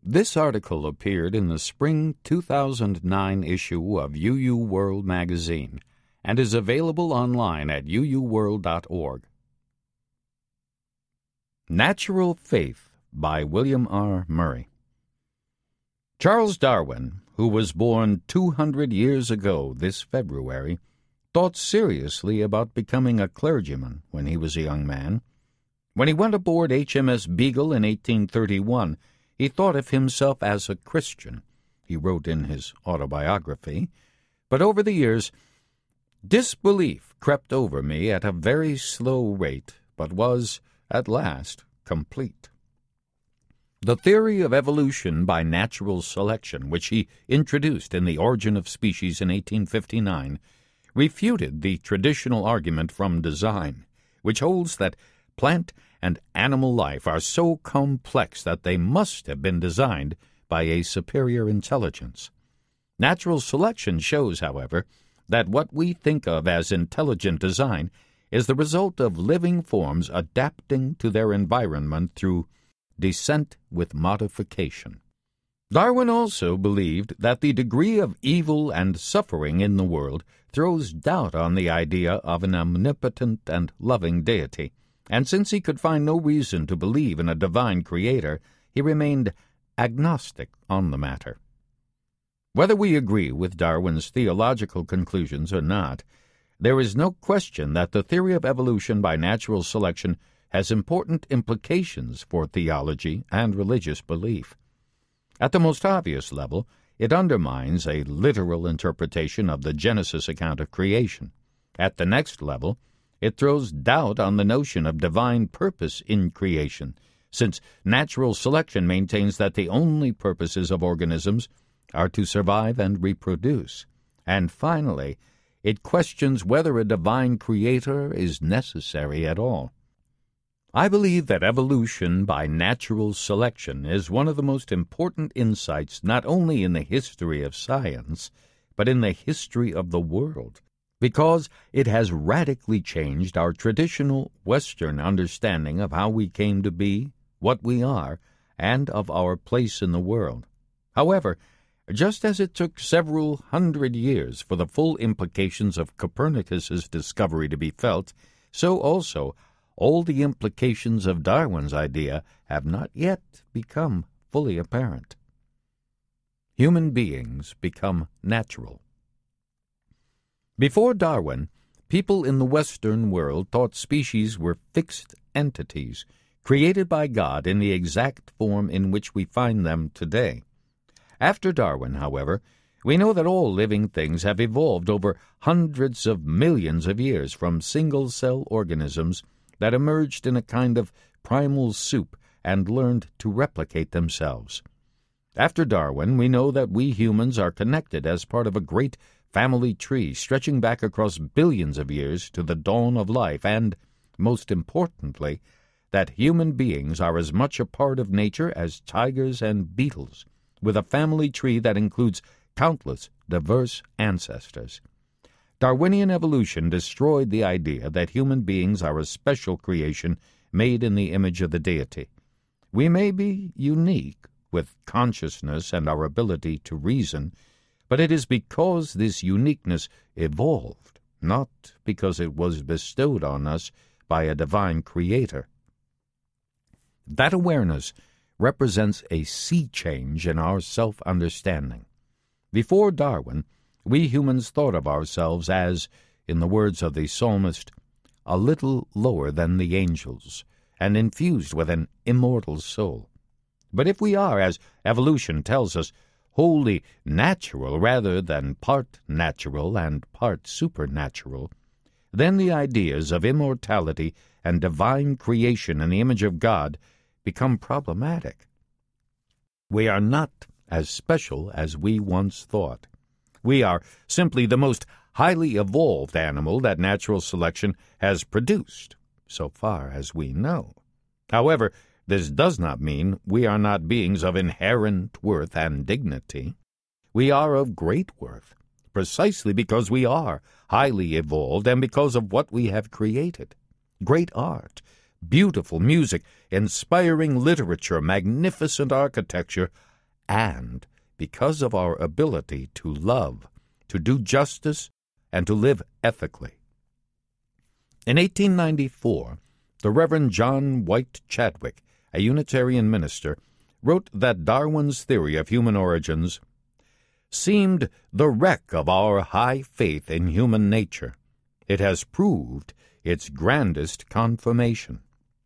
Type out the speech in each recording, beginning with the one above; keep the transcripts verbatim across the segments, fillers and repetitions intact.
This article appeared in the spring two thousand nine issue of U U World magazine and is available online at u u world dot org. Natural Faith by William R. Murray. Charles Darwin, who was born two hundred years ago this February, thought seriously about becoming a clergyman when he was a young man. When he went aboard H M S Beagle in eighteen thirty-one, he thought of himself as a Christian, he wrote in his autobiography, but over the years, disbelief crept over me at a very slow rate, but was, at last, complete. The theory of evolution by natural selection, which he introduced in The Origin of Species in eighteen fifty-nine, refuted the traditional argument from design, which holds that plant and animal life are so complex that they must have been designed by a superior intelligence. Natural selection shows, however, that what we think of as intelligent design is the result of living forms adapting to their environment through descent with modification. Darwin also believed that the degree of evil and suffering in the world throws doubt on the idea of an omnipotent and loving deity, and since he could find no reason to believe in a divine creator, he remained agnostic on the matter. Whether we agree with Darwin's theological conclusions or not, there is no question that the theory of evolution by natural selection has important implications for theology and religious belief. At the most obvious level, it undermines a literal interpretation of the Genesis account of creation. At the next level, it throws doubt on the notion of divine purpose in creation, since natural selection maintains that the only purposes of organisms are to survive and reproduce. And finally, it questions whether a divine creator is necessary at all. I believe that evolution by natural selection is one of the most important insights not only in the history of science, but in the history of the world, because it has radically changed our traditional Western understanding of how we came to be, what we are, and of our place in the world. However, just as it took several hundred years for the full implications of Copernicus's discovery to be felt, so also all the implications of Darwin's idea have not yet become fully apparent. Human beings become natural. Before Darwin, people in the Western world thought species were fixed entities, created by God in the exact form in which we find them today. After Darwin, however, we know that all living things have evolved over hundreds of millions of years from single-cell organisms that emerged in a kind of primal soup and learned to replicate themselves. After Darwin, we know that we humans are connected as part of a great family tree stretching back across billions of years to the dawn of life, and, most importantly, that human beings are as much a part of nature as tigers and beetles, with a family tree that includes countless diverse ancestors. Darwinian evolution destroyed the idea that human beings are a special creation made in the image of the deity. We may be unique with consciousness and our ability to reason, but it is because this uniqueness evolved, not because it was bestowed on us by a divine creator. That awareness represents a sea change in our self-understanding. Before Darwin, we humans thought of ourselves as, in the words of the psalmist, a little lower than the angels, and infused with an immortal soul. But if we are, as evolution tells us, wholly natural rather than part natural and part supernatural, then the ideas of immortality and divine creation in the image of God become problematic. We are not as special as we once thought. We are simply the most highly evolved animal that natural selection has produced, so far as we know. However, this does not mean we are not beings of inherent worth and dignity. We are of great worth, precisely because we are highly evolved and because of what we have created. Great art, beautiful music, inspiring literature, magnificent architecture and because of our ability to love, to do justice, and to live ethically. In eighteen ninety-four, the Reverend John White Chadwick, a Unitarian minister, wrote that Darwin's theory of human origins seemed the wreck of our high faith in human nature. It has proved its grandest confirmation.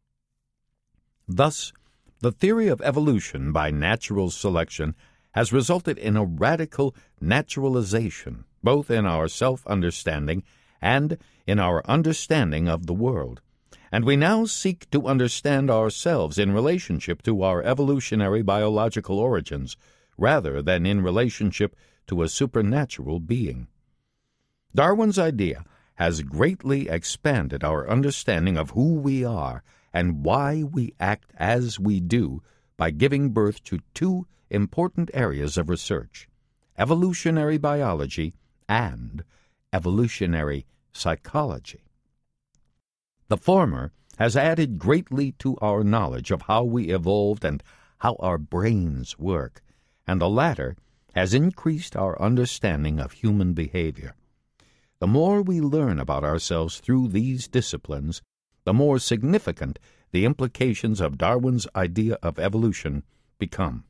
Thus, the theory of evolution by natural selection has resulted in a radical naturalization, both in our self-understanding and in our understanding of the world. And we now seek to understand ourselves in relationship to our evolutionary biological origins, rather than in relationship to a supernatural being. Darwin's idea has greatly expanded our understanding of who we are and why we act as we do by giving birth to two important areas of research: evolutionary biology and evolutionary psychology. The former has added greatly to our knowledge of how we evolved and how our brains work, and the latter has increased our understanding of human behavior. The more we learn about ourselves through these disciplines, the more significant the implications of Darwin's idea of evolution become.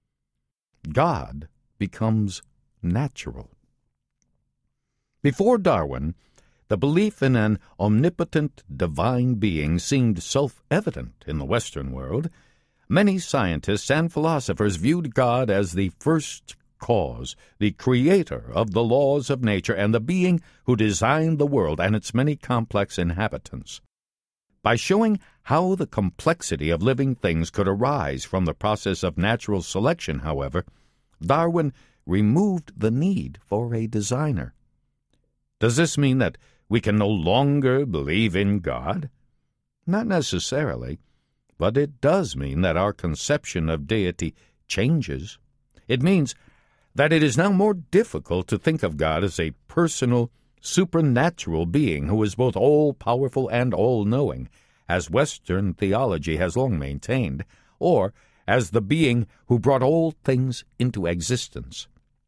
God becomes natural. Before Darwin, the belief in an omnipotent divine being seemed self-evident in the Western world. Many scientists and philosophers viewed God as the first cause, the creator of the laws of nature, and the being who designed the world and its many complex inhabitants. By showing how the complexity of living things could arise from the process of natural selection, however, Darwin removed the need for a designer. Does this mean that we can no longer believe in God? Not necessarily, but it does mean that our conception of deity changes. It means that it is now more difficult to think of God as a personal, supernatural being who is both all-powerful and all-knowing, as Western theology has long maintained, or as the being who brought all things into existence.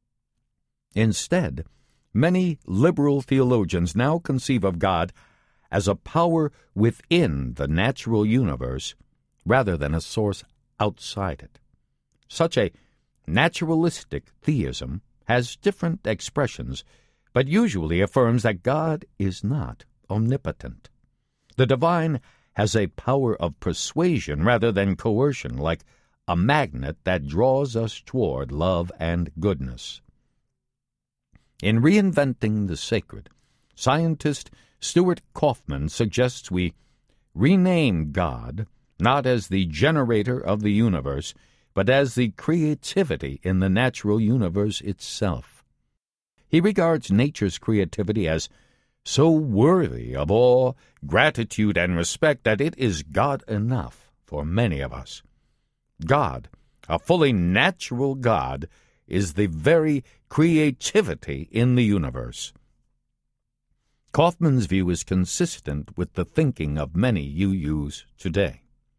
Instead, many liberal theologians now conceive of God as a power within the natural universe rather than a source outside it. Such a naturalistic theism has different expressions, but usually affirms that God is not omnipotent. The divine has a power of persuasion rather than coercion, like a magnet that draws us toward love and goodness. In Reinventing the Sacred, scientist Stuart Kauffman suggests we rename God not as the generator of the universe, but as the creativity in the natural universe itself. He regards nature's creativity as so worthy of awe, gratitude, and respect that it is God enough for many of us. God, a fully natural God, is the very creativity in the universe. Kauffman's view is consistent with the thinking of many U Us today.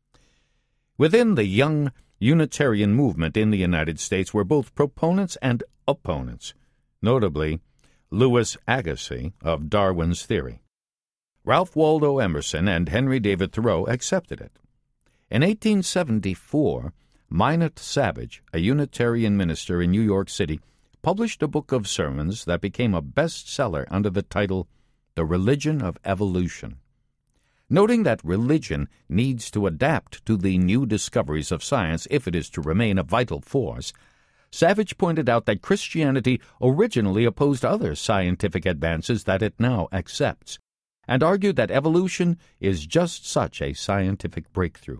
Within the young Unitarian movement in the United States were both proponents and opponents, notably Louis Agassiz of Darwin's theory. Ralph Waldo Emerson and Henry David Thoreau accepted it. In eighteen seventy-four, Minot Savage, a Unitarian minister in New York City, published a book of sermons that became a bestseller under the title The Religion of Evolution. Noting that religion needs to adapt to the new discoveries of science if it is to remain a vital force, Savage pointed out that Christianity originally opposed other scientific advances that it now accepts, and argued that evolution is just such a scientific breakthrough.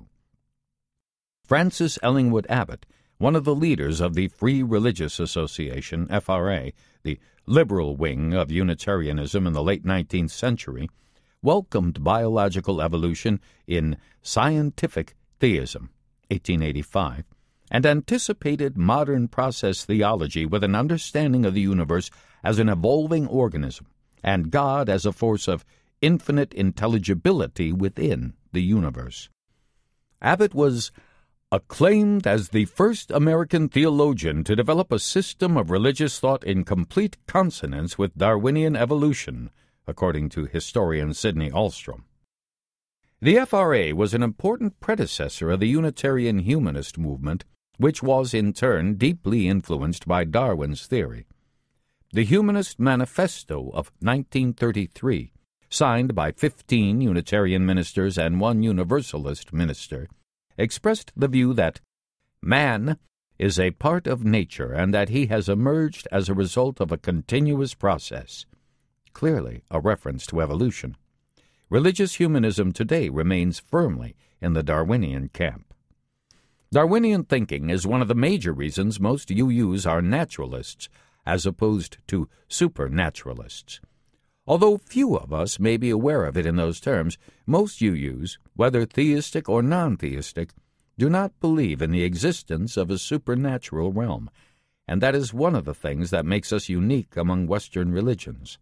Francis Ellingwood Abbott, one of the leaders of the Free Religious Association, F R A, the liberal wing of Unitarianism in the late nineteenth century, welcomed biological evolution in Scientific Theism, eighteen eighty-five, and anticipated modern process theology with an understanding of the universe as an evolving organism and God as a force of infinite intelligibility within the universe. Abbott was Acclaimed as the first American theologian to develop a system of religious thought in complete consonance with Darwinian evolution, according to historian Sidney Ahlstrom. The F R A was an important predecessor of the Unitarian humanist movement, which was in turn deeply influenced by Darwin's theory. The Humanist Manifesto of nineteen thirty-three, signed by fifteen Unitarian ministers and one Universalist minister, expressed the view that man is a part of nature and that he has emerged as a result of a continuous process, clearly a reference to evolution. Religious humanism today remains firmly in the Darwinian camp. Darwinian thinking is one of the major reasons most U Us are naturalists as opposed to supernaturalists. Although few of us may be aware of it in those terms, most U Us, whether theistic or non-theistic, do not believe in the existence of a supernatural realm, and that is one of the things that makes us unique among Western religions.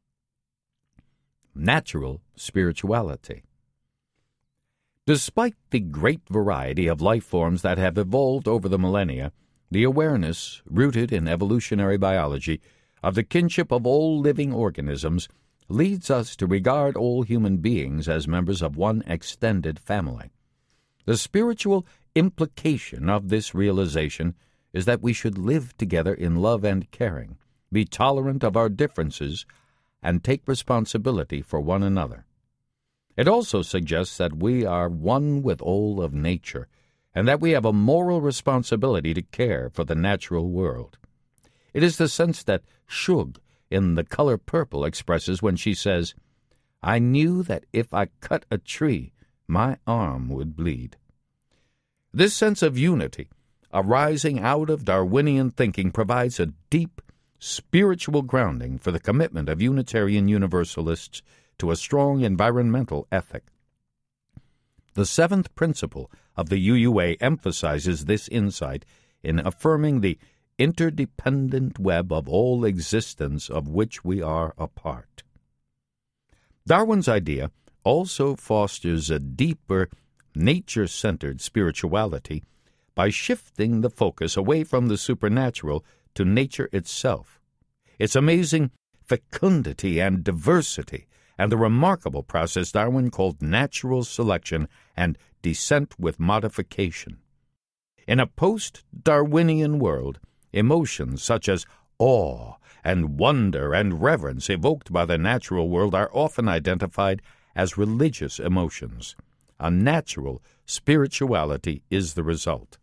Natural spirituality. Despite the great variety of life forms that have evolved over the millennia, the awareness, rooted in evolutionary biology, of the kinship of all living organisms leads us to regard all human beings as members of one extended family. The spiritual implication of this realization is that we should live together in love and caring, be tolerant of our differences, and take responsibility for one another. It also suggests that we are one with all of nature, and that we have a moral responsibility to care for the natural world. It is the sense that Shug in The Color Purple expresses when she says, "I knew that if I cut a tree, my arm would bleed." This sense of unity, arising out of Darwinian thinking, provides a deep spiritual grounding for the commitment of Unitarian Universalists to a strong environmental ethic. The seventh principle of the U U A emphasizes this insight in affirming the interdependent web of all existence of which we are a part. Darwin's idea also fosters a deeper, nature-centered spirituality by shifting the focus away from the supernatural to nature itself, its amazing fecundity and diversity, and the remarkable process Darwin called natural selection and descent with modification. In a post-Darwinian world, emotions such as awe and wonder and reverence evoked by the natural world are often identified as religious emotions. A natural spirituality is the result.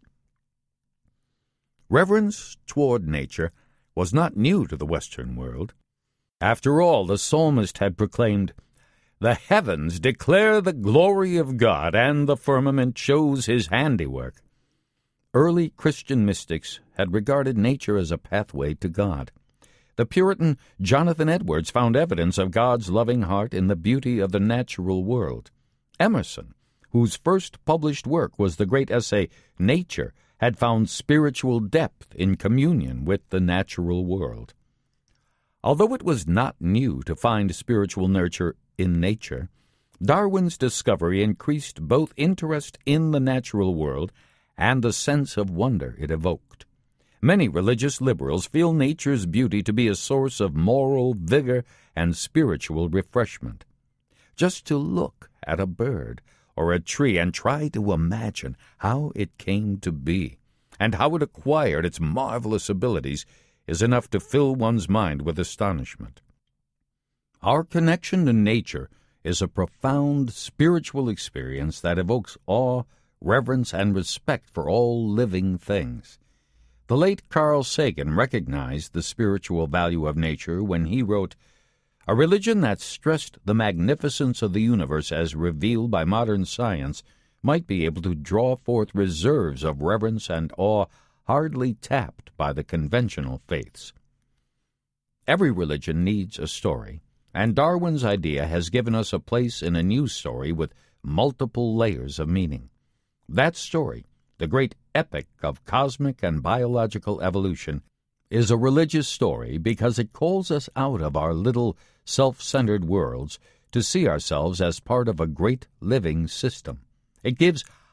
Reverence toward nature was not new to the Western world. After all, the psalmist had proclaimed, "The heavens declare the glory of God, and the firmament shows his handiwork." Early Christian mystics had regarded nature as a pathway to God. The Puritan Jonathan Edwards found evidence of God's loving heart in the beauty of the natural world. Emerson, whose first published work was the great essay Nature, had found spiritual depth in communion with the natural world. Although it was not new to find spiritual nurture in nature, Darwin's discovery increased both interest in the natural world and the sense of wonder it evoked. Many religious liberals feel nature's beauty to be a source of moral vigor and spiritual refreshment. Just to look at a bird or a tree and try to imagine how it came to be and how it acquired its marvelous abilities is enough to fill one's mind with astonishment. Our connection to nature is a profound spiritual experience that evokes awe, reverence, and respect for all living things. The late Carl Sagan recognized the spiritual value of nature when he wrote, "A religion that stressed the magnificence of the universe as revealed by modern science might be able to draw forth reserves of reverence and awe hardly tapped by the conventional faiths." Every religion needs a story, and Darwin's idea has given us a place in a new story with multiple layers of meaning. That story, the great epic of cosmic and biological evolution, is a religious story because it calls us out of our little self-centered worlds to see ourselves as part of a great living system. It gives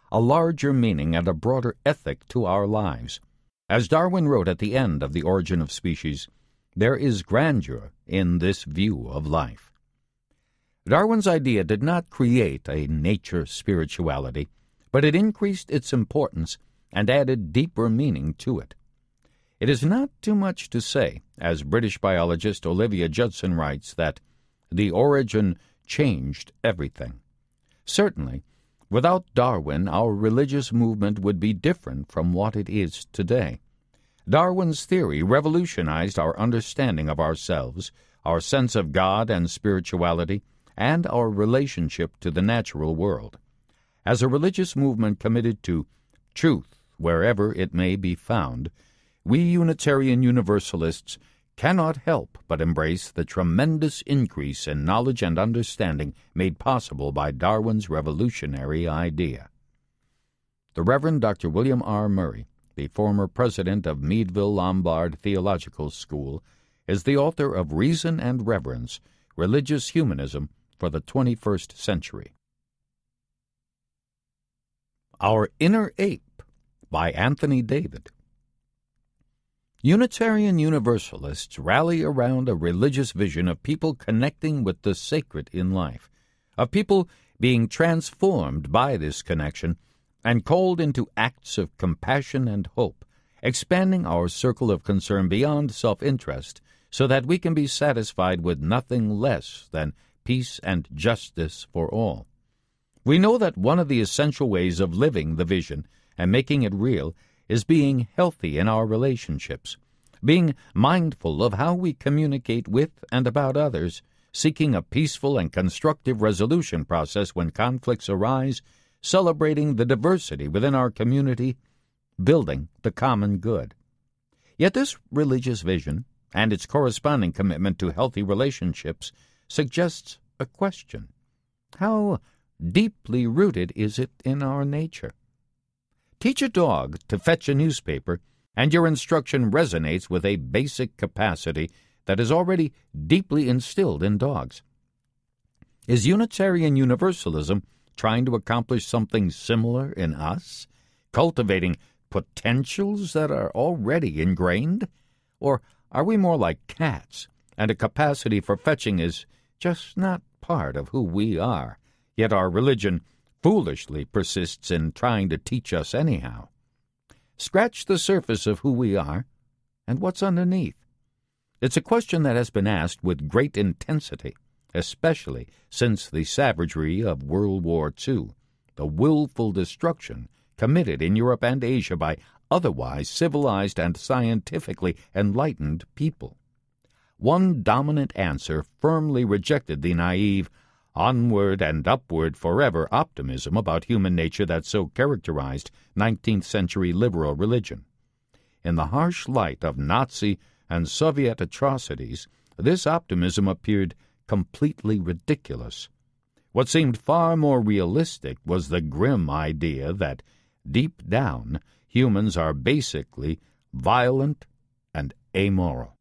a larger meaning and a broader ethic to our lives. As Darwin wrote at the end of The Origin of Species, there is grandeur in this view of life. Darwin's idea did not create a nature spirituality, but it increased its importance and added deeper meaning to it. It is not too much to say, as British biologist Olivia Judson writes, that the origin changed everything. Certainly, without Darwin, our religious movement would be different from what it is today. Darwin's theory revolutionized our understanding of ourselves, our sense of God and spirituality, and our relationship to the natural world. As a religious movement committed to truth wherever it may be found, we Unitarian Universalists cannot help but embrace the tremendous increase in knowledge and understanding made possible by Darwin's revolutionary idea. The Reverend Doctor William R. Murray, the former president of Meadville Lombard Theological School, is the author of Reason and Reverence, Religious Humanism for the twenty-first Century. Our Inner Ape by Anthony David. Unitarian Universalists rally around a religious vision of people connecting with the sacred in life, of people being transformed by this connection and called into acts of compassion and hope, expanding our circle of concern beyond self-interest so that we can be satisfied with nothing less than peace and justice for all. We know that one of the essential ways of living the vision and making it real is being healthy in our relationships, being mindful of how we communicate with and about others, seeking a peaceful and constructive resolution process when conflicts arise, celebrating the diversity within our community, building the common good. Yet this religious vision and its corresponding commitment to healthy relationships suggests a question. How deeply rooted is it in our nature? Teach a dog to fetch a newspaper, and your instruction resonates with a basic capacity that is already deeply instilled in dogs. Is Unitarian Universalism trying to accomplish something similar in us, cultivating potentials that are already ingrained? Or are we more like cats, and a capacity for fetching is just not part of who we are, yet our religion foolishly persists in trying to teach us anyhow? Scratch the surface of who we are, and what's underneath? It's a question that has been asked with great intensity, especially since the savagery of World War Two, the willful destruction committed in Europe and Asia by otherwise civilized and scientifically enlightened people. One dominant answer firmly rejected the naive, onward and upward forever optimism about human nature that so characterized nineteenth century liberal religion. In the harsh light of Nazi and Soviet atrocities, this optimism appeared completely ridiculous. What seemed far more realistic was the grim idea that, deep down, humans are basically violent and amoral.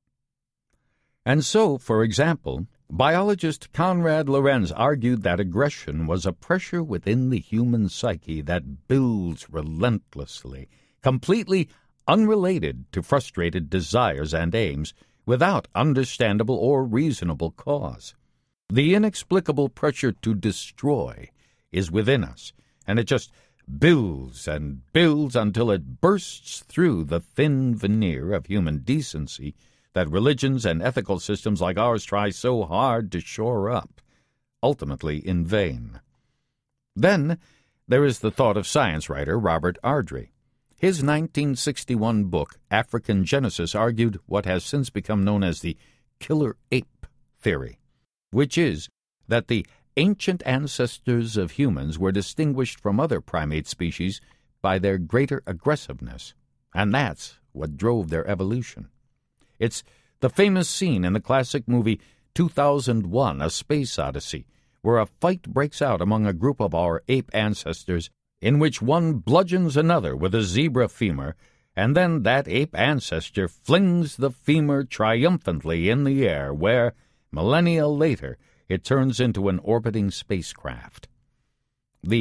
And so, for example, biologist Konrad Lorenz argued that aggression was a pressure within the human psyche that builds relentlessly, completely unrelated to frustrated desires and aims, without understandable or reasonable cause. The inexplicable pressure to destroy is within us, and it just builds and builds until it bursts through the thin veneer of human decency that religions and ethical systems like ours try so hard to shore up, ultimately in vain. Then there is the thought of science writer Robert Ardrey. His nineteen sixty-one book, African Genesis, argued what has since become known as the killer ape theory, which is that the ancient ancestors of humans were distinguished from other primate species by their greater aggressiveness, and that's what drove their evolution. It's the famous scene in the classic movie two thousand one, A Space Odyssey, where a fight breaks out among a group of our ape ancestors in which one bludgeons another with a zebra femur, and then that ape ancestor flings the femur triumphantly in the air, where, millennia later, it turns into an orbiting spacecraft. The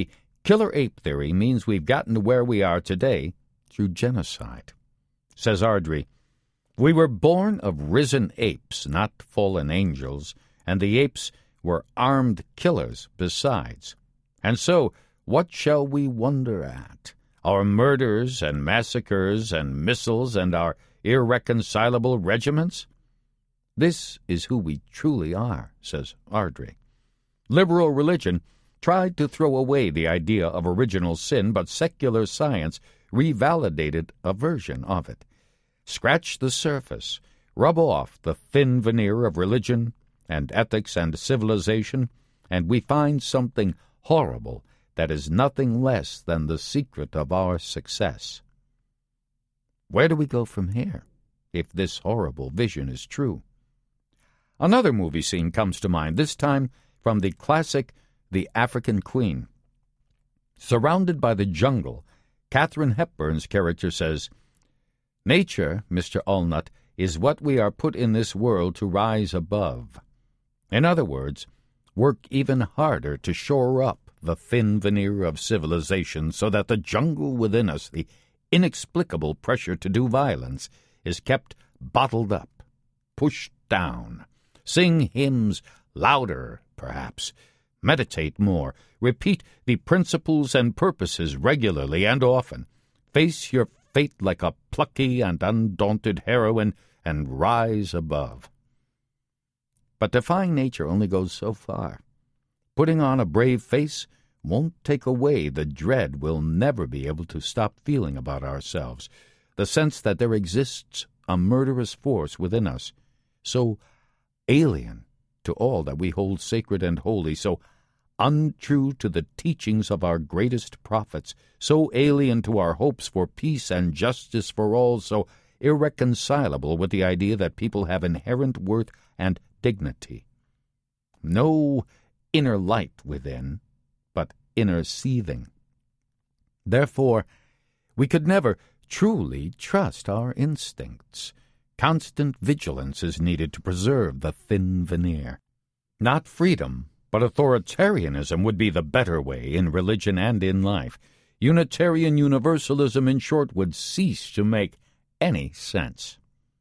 Killer ape theory means we've gotten to where we are today through genocide. Says Ardrey, we were born of risen apes, not fallen angels, and the apes were armed killers besides. And so, what shall we wonder at? Our murders and massacres and missiles and our irreconcilable regiments? This is who we truly are, says Ardrey. Liberal religion tried to throw away the idea of original sin, but secular science revalidated a version of it. Scratch the surface, rub off the thin veneer of religion and ethics and civilization, and we find something horrible that is nothing less than the secret of our success. Where do we go from here, if this horrible vision is true? Another movie scene comes to mind, this time from the classic The African Queen. Surrounded by the jungle, Katharine Hepburn's character says, "Nature, Mister Allnut, is what we are put in this world to rise above." In other words, work even harder to shore up the thin veneer of civilization so that the jungle within us, the inexplicable pressure to do violence, is kept bottled up, pushed down. Sing hymns louder, perhaps. Meditate more. Repeat the principles and purposes regularly and often. Face your fate like a plucky and undaunted heroine and rise above. But defying nature only goes so far. Putting on a brave face won't take away the dread we'll never be able to stop feeling about ourselves, the sense that there exists a murderous force within us, so alien to all that we hold sacred and holy, so untrue to the teachings of our greatest prophets, so alien to our hopes for peace and justice for all, so irreconcilable with the idea that people have inherent worth and dignity. No inner light within, but inner seething. Therefore, we could never truly trust our instincts. Constant vigilance is needed to preserve the thin veneer. Not freedom, but authoritarianism would be the better way in religion and in life. Unitarian Universalism, in short, would cease to make any sense.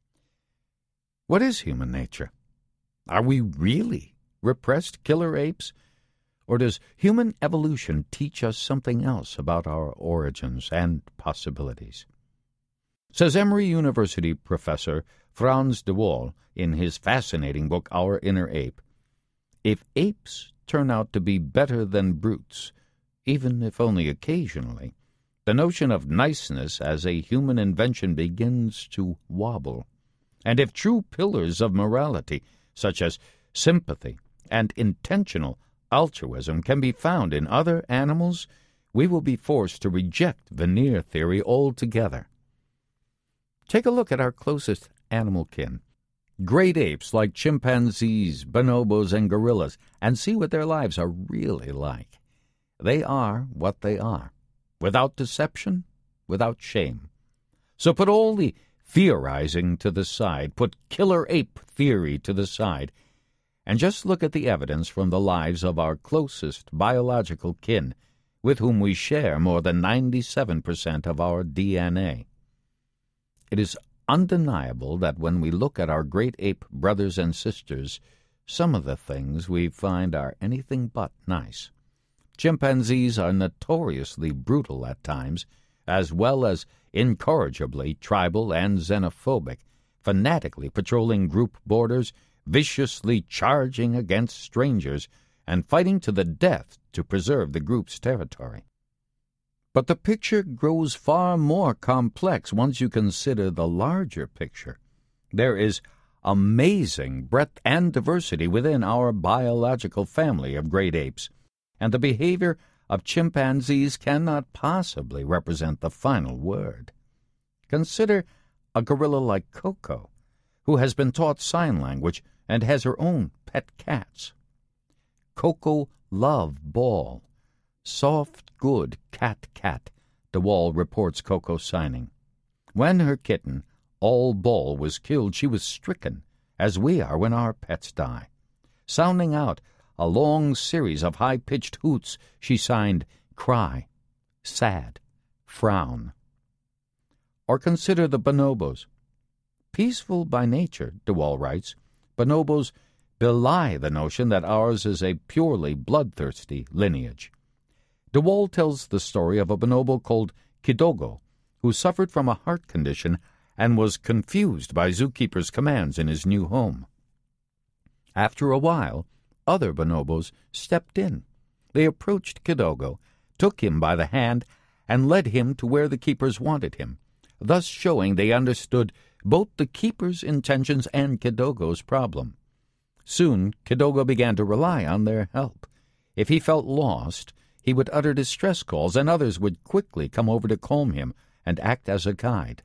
What is human nature? Are we really repressed killer apes? Or does human evolution teach us something else about our origins and possibilities? Says Emory University professor Frans de Waal in his fascinating book, Our Inner Ape, if apes turn out to be better than brutes, even if only occasionally, the notion of niceness as a human invention begins to wobble. And if true pillars of morality, such as sympathy and intentional altruism, can be found in other animals, we will be forced to reject veneer theory altogether. Take a look at our closest animal kin, great apes like chimpanzees, bonobos, and gorillas, and see what their lives are really like. They are what they are, without deception, without shame. So put all the theorizing to the side, put killer ape theory to the side, and just look at the evidence from the lives of our closest biological kin, with whom we share more than ninety-seven percent of our D N A. It is undeniable that when we look at our great ape brothers and sisters, some of the things we find are anything but nice. Chimpanzees are notoriously brutal at times, as well as incorrigibly tribal and xenophobic, fanatically patrolling group borders, viciously charging against strangers, and fighting to the death to preserve the group's territory. But the picture grows far more complex once you consider the larger picture. There is amazing breadth and diversity within our biological family of great apes, and the behavior of chimpanzees cannot possibly represent the final word. Consider a gorilla like Coco, who has been taught sign language and has her own pet cats. Coco love Ball. Soft, good cat-cat, de Waal reports Coco signing. When her kitten, All Ball, was killed, she was stricken, as we are when our pets die. Sounding out a long series of high-pitched hoots, she signed, cry, sad, frown. Or consider the bonobos. Peaceful by nature, De Waal writes, bonobos belie the notion that ours is a purely bloodthirsty lineage. De Waal tells the story of a bonobo called Kidogo, who suffered from a heart condition and was confused by zookeeper's commands in his new home. After a while, other bonobos stepped in. They approached Kidogo, took him by the hand, and led him to where the keepers wanted him, thus showing they understood both the keeper's intentions and Kidogo's problem. Soon, Kidogo began to rely on their help. If he felt lost, he would utter distress calls, and others would quickly come over to calm him and act as a guide.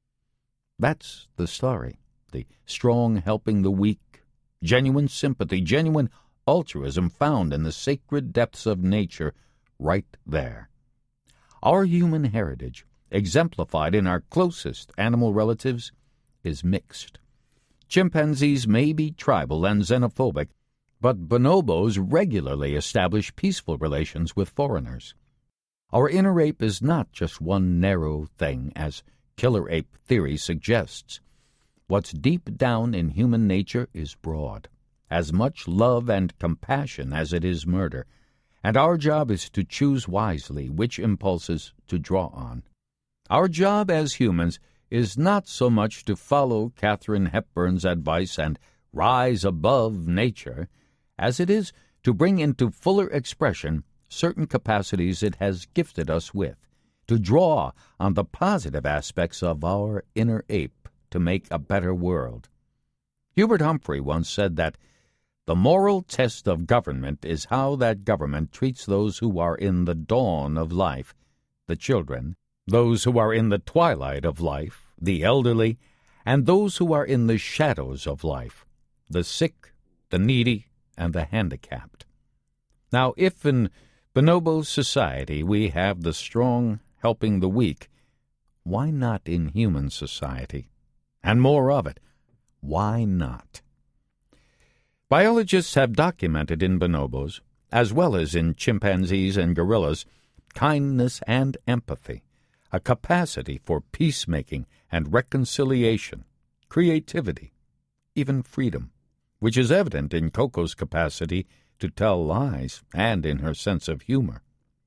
That's the story, the strong helping the weak, genuine sympathy, genuine altruism found in the sacred depths of nature right there. Our human heritage, exemplified in our closest animal relatives, is mixed. Chimpanzees may be tribal and xenophobic, but bonobos regularly establish peaceful relations with foreigners. Our inner ape is not just one narrow thing, as killer ape theory suggests. What's deep down in human nature is broad, as much love and compassion as it is murder, and our job is to choose wisely which impulses to draw on. Our job as humans is not so much to follow Katharine Hepburn's advice and rise above nature, as it is to bring into fuller expression certain capacities it has gifted us with, to draw on the positive aspects of our inner ape to make a better world. Hubert Humphrey once said that the moral test of government is how that government treats those who are in the dawn of life, the children, those who are in the twilight of life, the elderly, and those who are in the shadows of life, the sick, the needy, and the handicapped. Now, if in bonobo society we have the strong helping the weak, why not in human society? And more of it, why not? Biologists have documented in bonobos, as well as in chimpanzees and gorillas, kindness and empathy, a capacity for peacemaking and reconciliation, creativity, even freedom, which is evident in Coco's capacity to tell lies and in her sense of humor.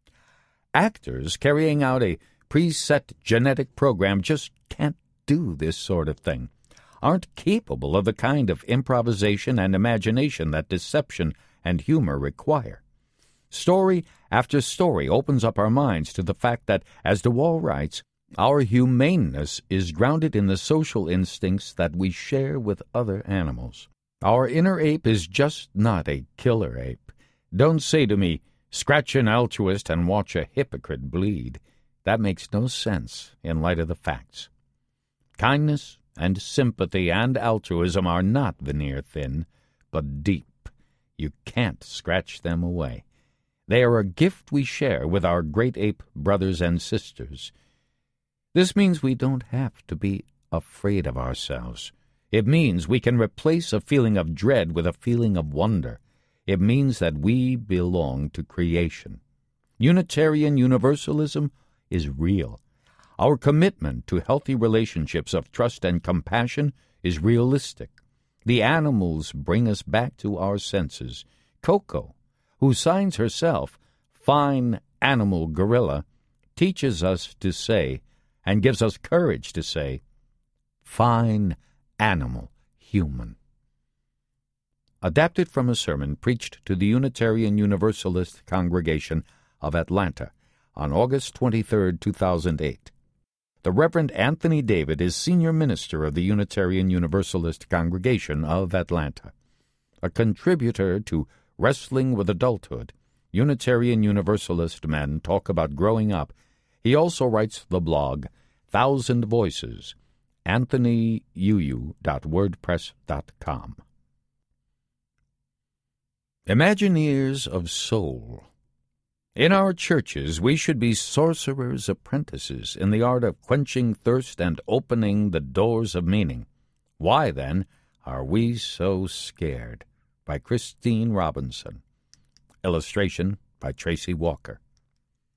Actors carrying out a preset genetic program just can't do this sort of thing, aren't capable of the kind of improvisation and imagination that deception and humor require. Story after story opens up our minds to the fact that, as De Waal writes, our humaneness is grounded in the social instincts that we share with other animals. Our inner ape is just not a killer ape. Don't say to me, scratch an altruist and watch a hypocrite bleed. That makes no sense in light of the facts. Kindness and sympathy and altruism are not veneer-thin, but deep. You can't scratch them away. They are a gift we share with our great ape brothers and sisters. This means we don't have to be afraid of ourselves. It means we can replace a feeling of dread with a feeling of wonder. It means that we belong to creation. Unitarian Universalism is real. Our commitment to healthy relationships of trust and compassion is realistic. The animals bring us back to our senses. Coco, who signs herself Fine Animal Gorilla, teaches us to say, and gives us courage to say, Fine Animal Human. Adapted from a sermon preached to the Unitarian Universalist Congregation of Atlanta on August twenty-third, two thousand eight. The Reverend Anthony David is senior minister of the Unitarian Universalist Congregation of Atlanta. A contributor to Wrestling with Adulthood, Unitarian Universalist men talk about growing up. He also writes the blog Thousand Voices, anthony u u dot wordpress dot com. Imagineers of Soul. In our churches, we should be sorcerers' apprentices in the art of quenching thirst and opening the doors of meaning. Why, then, are we so scared? By Christine Robinson. Illustration by Tracy Walker.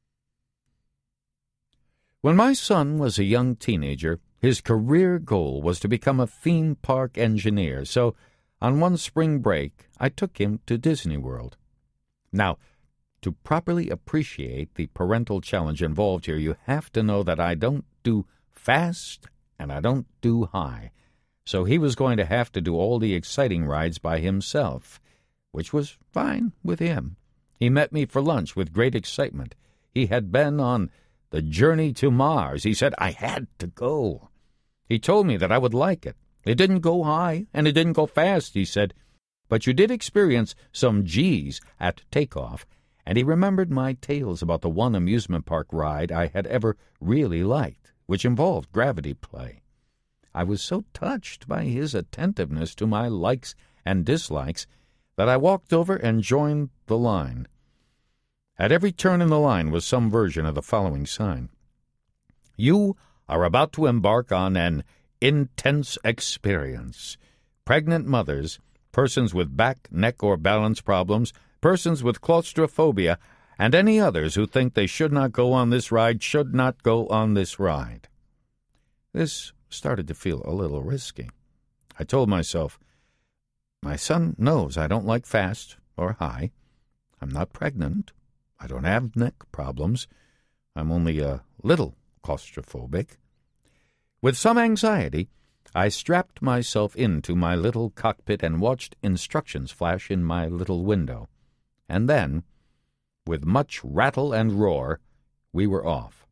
When my son was a young teenager, his career goal was to become a theme park engineer, so on one spring break, I took him to Disney World. Now, to properly appreciate the parental challenge involved here, you have to know that I don't do fast and I don't do high. So he was going to have to do all the exciting rides by himself, which was fine with him. He met me for lunch with great excitement. He had been on the journey to Mars. He said I had to go. He told me that I would like it. It didn't go high, and it didn't go fast, he said, but you did experience some G's at takeoff, and he remembered my tales about the one amusement park ride I had ever really liked, which involved gravity play. I was so touched by his attentiveness to my likes and dislikes that I walked over and joined the line. At every turn in the line was some version of the following sign: "You are about to embark on an intense experience. Pregnant mothers, persons with back, neck, or balance problems, persons with claustrophobia, and any others who think they should not go on this ride should not go on this ride." This started to feel a little risky. I told myself, my son knows I don't like fast or high. I'm not pregnant. I don't have neck problems. I'm only a little claustrophobic. With some anxiety, I strapped myself into my little cockpit and watched instructions flash in my little window. And then, with much rattle and roar, we were off.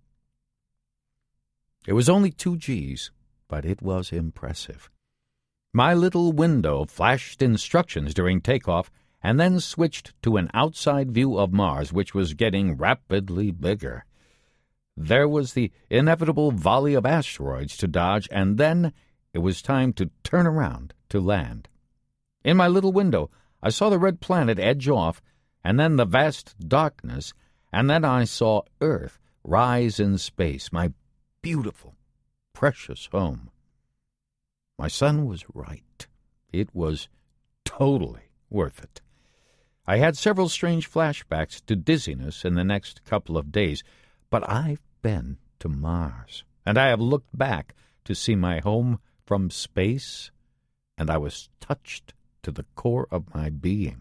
It was only two G's, but it was impressive. My little window flashed instructions during takeoff and then switched to an outside view of Mars, which was getting rapidly bigger. There was the inevitable volley of asteroids to dodge, and then it was time to turn around to land. In my little window, I saw the red planet edge off, and then the vast darkness, and then I saw Earth rise in space, my beautiful, precious home. My son was right. It was totally worth it. I had several strange flashbacks to dizziness in the next couple of days, but I've been to Mars, and I have looked back to see my home from space, and I was touched to the core of my being.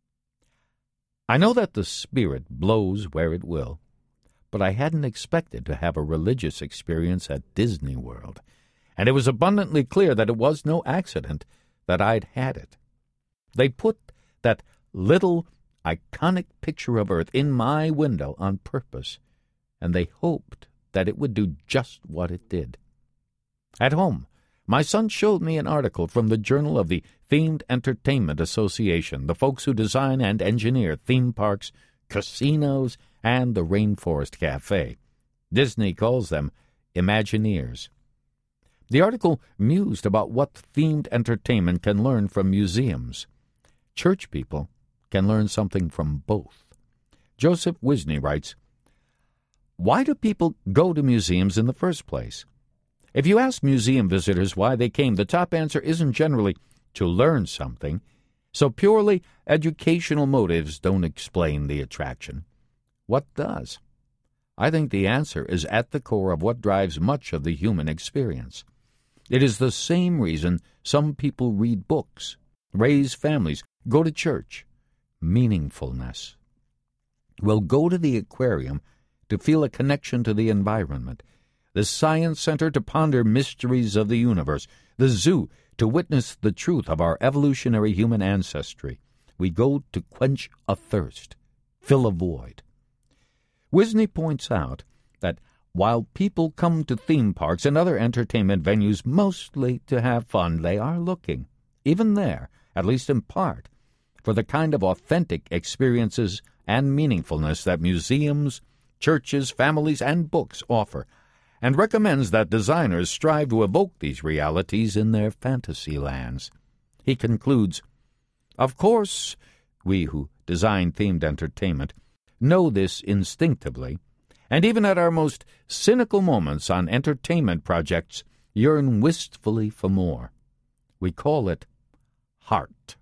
I know that the Spirit blows where it will, but I hadn't expected to have a religious experience at Disney World, and it was abundantly clear that it was no accident that I'd had it. They put that little iconic picture of Earth in my window on purpose, and they hoped that it would do just what it did. At home, my son showed me an article from the Journal of the Themed Entertainment Association, the folks who design and engineer theme parks, casinos, and the Rainforest Cafe. Disney calls them Imagineers. The article mused about what themed entertainment can learn from museums. Church people can learn something from both. Joseph Wisney writes, "Why do people go to museums in the first place? If you ask museum visitors why they came, the top answer isn't generally to learn something, so purely educational motives don't explain the attraction. What does? I think the answer is at the core of what drives much of the human experience. It is the same reason some people read books, raise families, go to church. Meaningfulness. We'll go to the aquarium to feel a connection to the environment, the science center to ponder mysteries of the universe, the zoo to witness the truth of our evolutionary human ancestry. We go to quench a thirst, fill a void." Wisney points out that while people come to theme parks and other entertainment venues mostly to have fun, they are looking, even there, at least in part, for the kind of authentic experiences and meaningfulness that museums, churches, families, and books offer, and recommends that designers strive to evoke these realities in their fantasy lands. He concludes, "Of course, we who design themed entertainment know this instinctively, and even at our most cynical moments on entertainment projects yearn wistfully for more. We call it heart."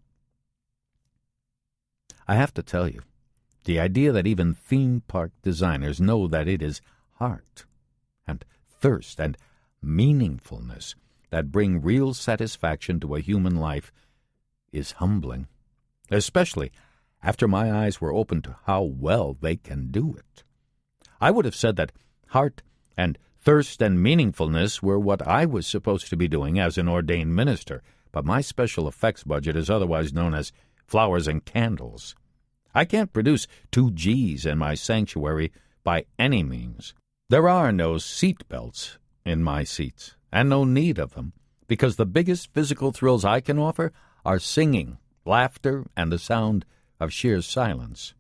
I have to tell you, the idea that even theme park designers know that it is heart and thirst and meaningfulness that bring real satisfaction to a human life is humbling, especially after my eyes were opened to how well they can do it. I would have said that heart and thirst and meaningfulness were what I was supposed to be doing as an ordained minister, but my special effects budget is otherwise known as flowers and candles. I can't produce two G's in my sanctuary by any means. There are no seat belts in my seats, and no need of them, because the biggest physical thrills I can offer are singing, laughter, and the sound of sheer silence.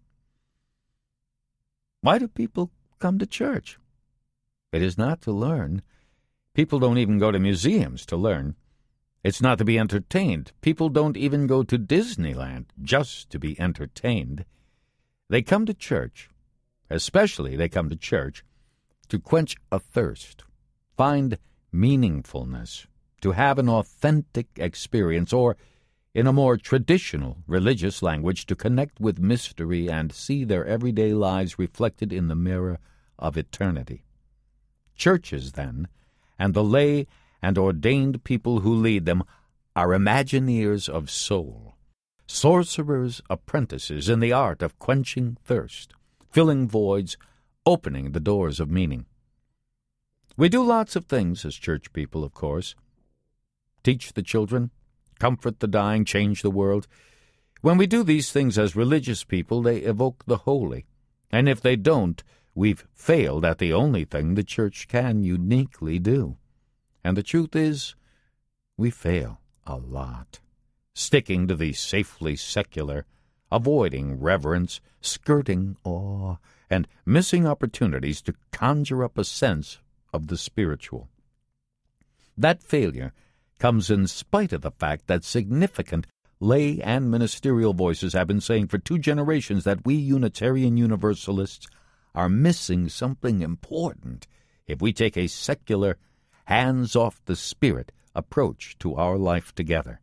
Why do people come to church? It is not to learn. People don't even go to museums to learn. It's not to be entertained. People don't even go to Disneyland just to be entertained. They come to church, especially they come to church, to quench a thirst, find meaningfulness, to have an authentic experience, or, in a more traditional religious language, to connect with mystery and see their everyday lives reflected in the mirror of eternity. Churches, then, and the lay and ordained people who lead them are imagineers of soul, sorcerers' apprentices in the art of quenching thirst, filling voids, opening the doors of meaning. We do lots of things as church people, of course. Teach the children, comfort the dying, change the world. When we do these things as religious people, they evoke the holy. And if they don't, we've failed at the only thing the church can uniquely do. And the truth is, we fail a lot, sticking to the safely secular, avoiding reverence, skirting awe, and missing opportunities to conjure up a sense of the spiritual. That failure comes in spite of the fact that significant lay and ministerial voices have been saying for two generations that we Unitarian Universalists are missing something important if we take a secular, hands-off-the-spirit approach to our life together.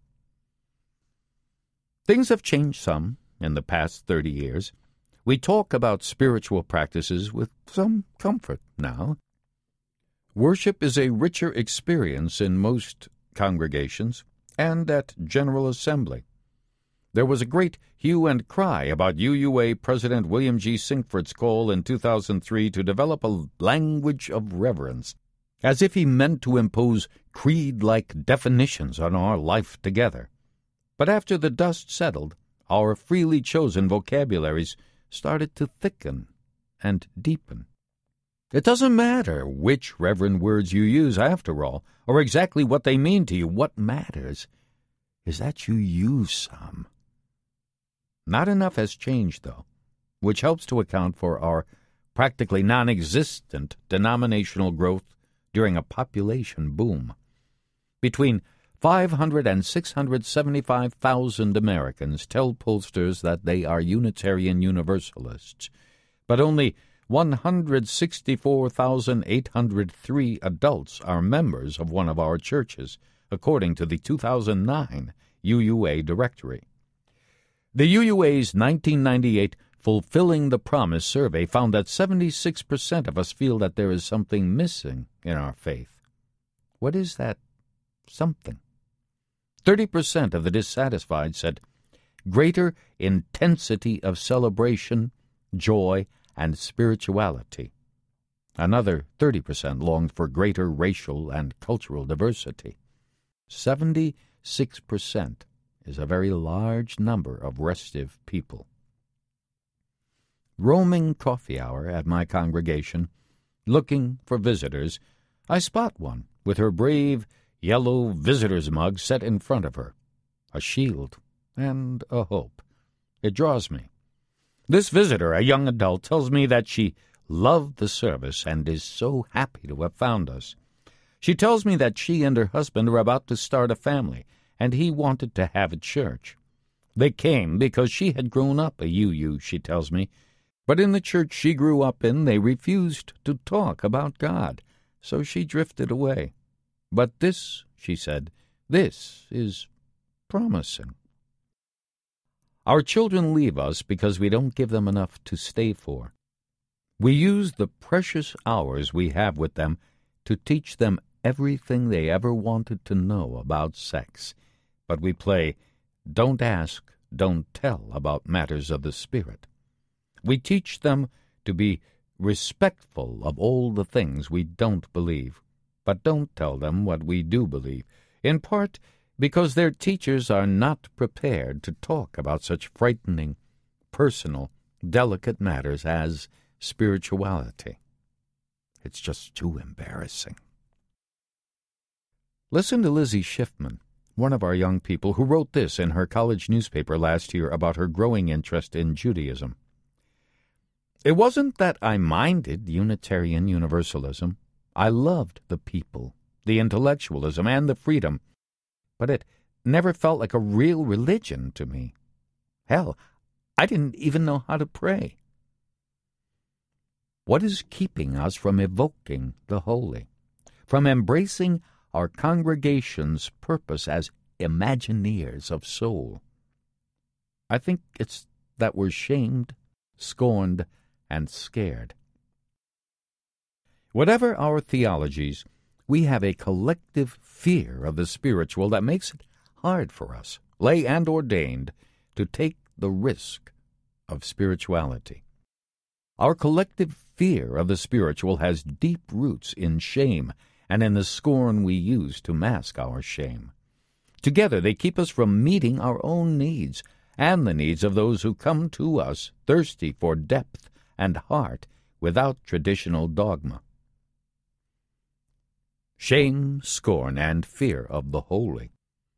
Things have changed some in the past thirty years. We talk about spiritual practices with some comfort now. Worship is a richer experience in most congregations and at General Assembly. There was a great hue and cry about U U A President William G. Sinkford's call in two thousand three to develop a language of reverence, as if he meant to impose creed-like definitions on our life together. But after the dust settled, our freely chosen vocabularies started to thicken and deepen. It doesn't matter which reverent words you use, after all, or exactly what they mean to you. What matters is that you use some. Not enough has changed, though, which helps to account for our practically non-existent denominational growth during a population boom. Between five hundred and six hundred seventy-five thousand Americans tell pollsters that they are Unitarian Universalists, but only one hundred sixty-four thousand eight hundred three adults are members of one of our churches, according to the two thousand nine U U A directory. The U U A's nineteen ninety-eight Fulfilling the Promise survey found that seventy-six percent of us feel that there is something missing in our faith. What is that something? thirty percent of the dissatisfied said greater intensity of celebration, joy, and spirituality. Another thirty percent longed for greater racial and cultural diversity. seventy-six percent is a very large number of restive people. Roaming coffee hour at my congregation, looking for visitors, I spot one with her brave yellow visitor's mug set in front of her, a shield and a hope. It draws me. This visitor, a young adult, tells me that she loved the service and is so happy to have found us. She tells me that she and her husband are about to start a family, and he wanted to have a church. They came because she had grown up a U U, she tells me, but in the church she grew up in they refused to talk about God, so she drifted away. But this, she said, this is promising. Our children leave us because we don't give them enough to stay for. We use the precious hours we have with them to teach them everything they ever wanted to know about sex, but we play don't ask, don't tell about matters of the spirit. We teach them to be respectful of all the things we don't believe, but don't tell them what we do believe, in part because their teachers are not prepared to talk about such frightening, personal, delicate matters as spirituality. It's just too embarrassing. Listen to Lizzie Schiffman, one of our young people, who wrote this in her college newspaper last year about her growing interest in Judaism. It wasn't that I minded Unitarian Universalism. I loved the people, the intellectualism, and the freedom, but it never felt like a real religion to me. Hell, I didn't even know how to pray. What is keeping us from evoking the holy, from embracing our congregation's purpose as imagineers of soul? I think it's that we're shamed, scorned, and scared. Whatever our theologies, we have a collective fear of the spiritual that makes it hard for us, lay and ordained, to take the risk of spirituality. Our collective fear of the spiritual has deep roots in shame and in the scorn we use to mask our shame. Together they keep us from meeting our own needs and the needs of those who come to us thirsty for depth and heart without traditional dogma. Shame, scorn, and fear of the holy.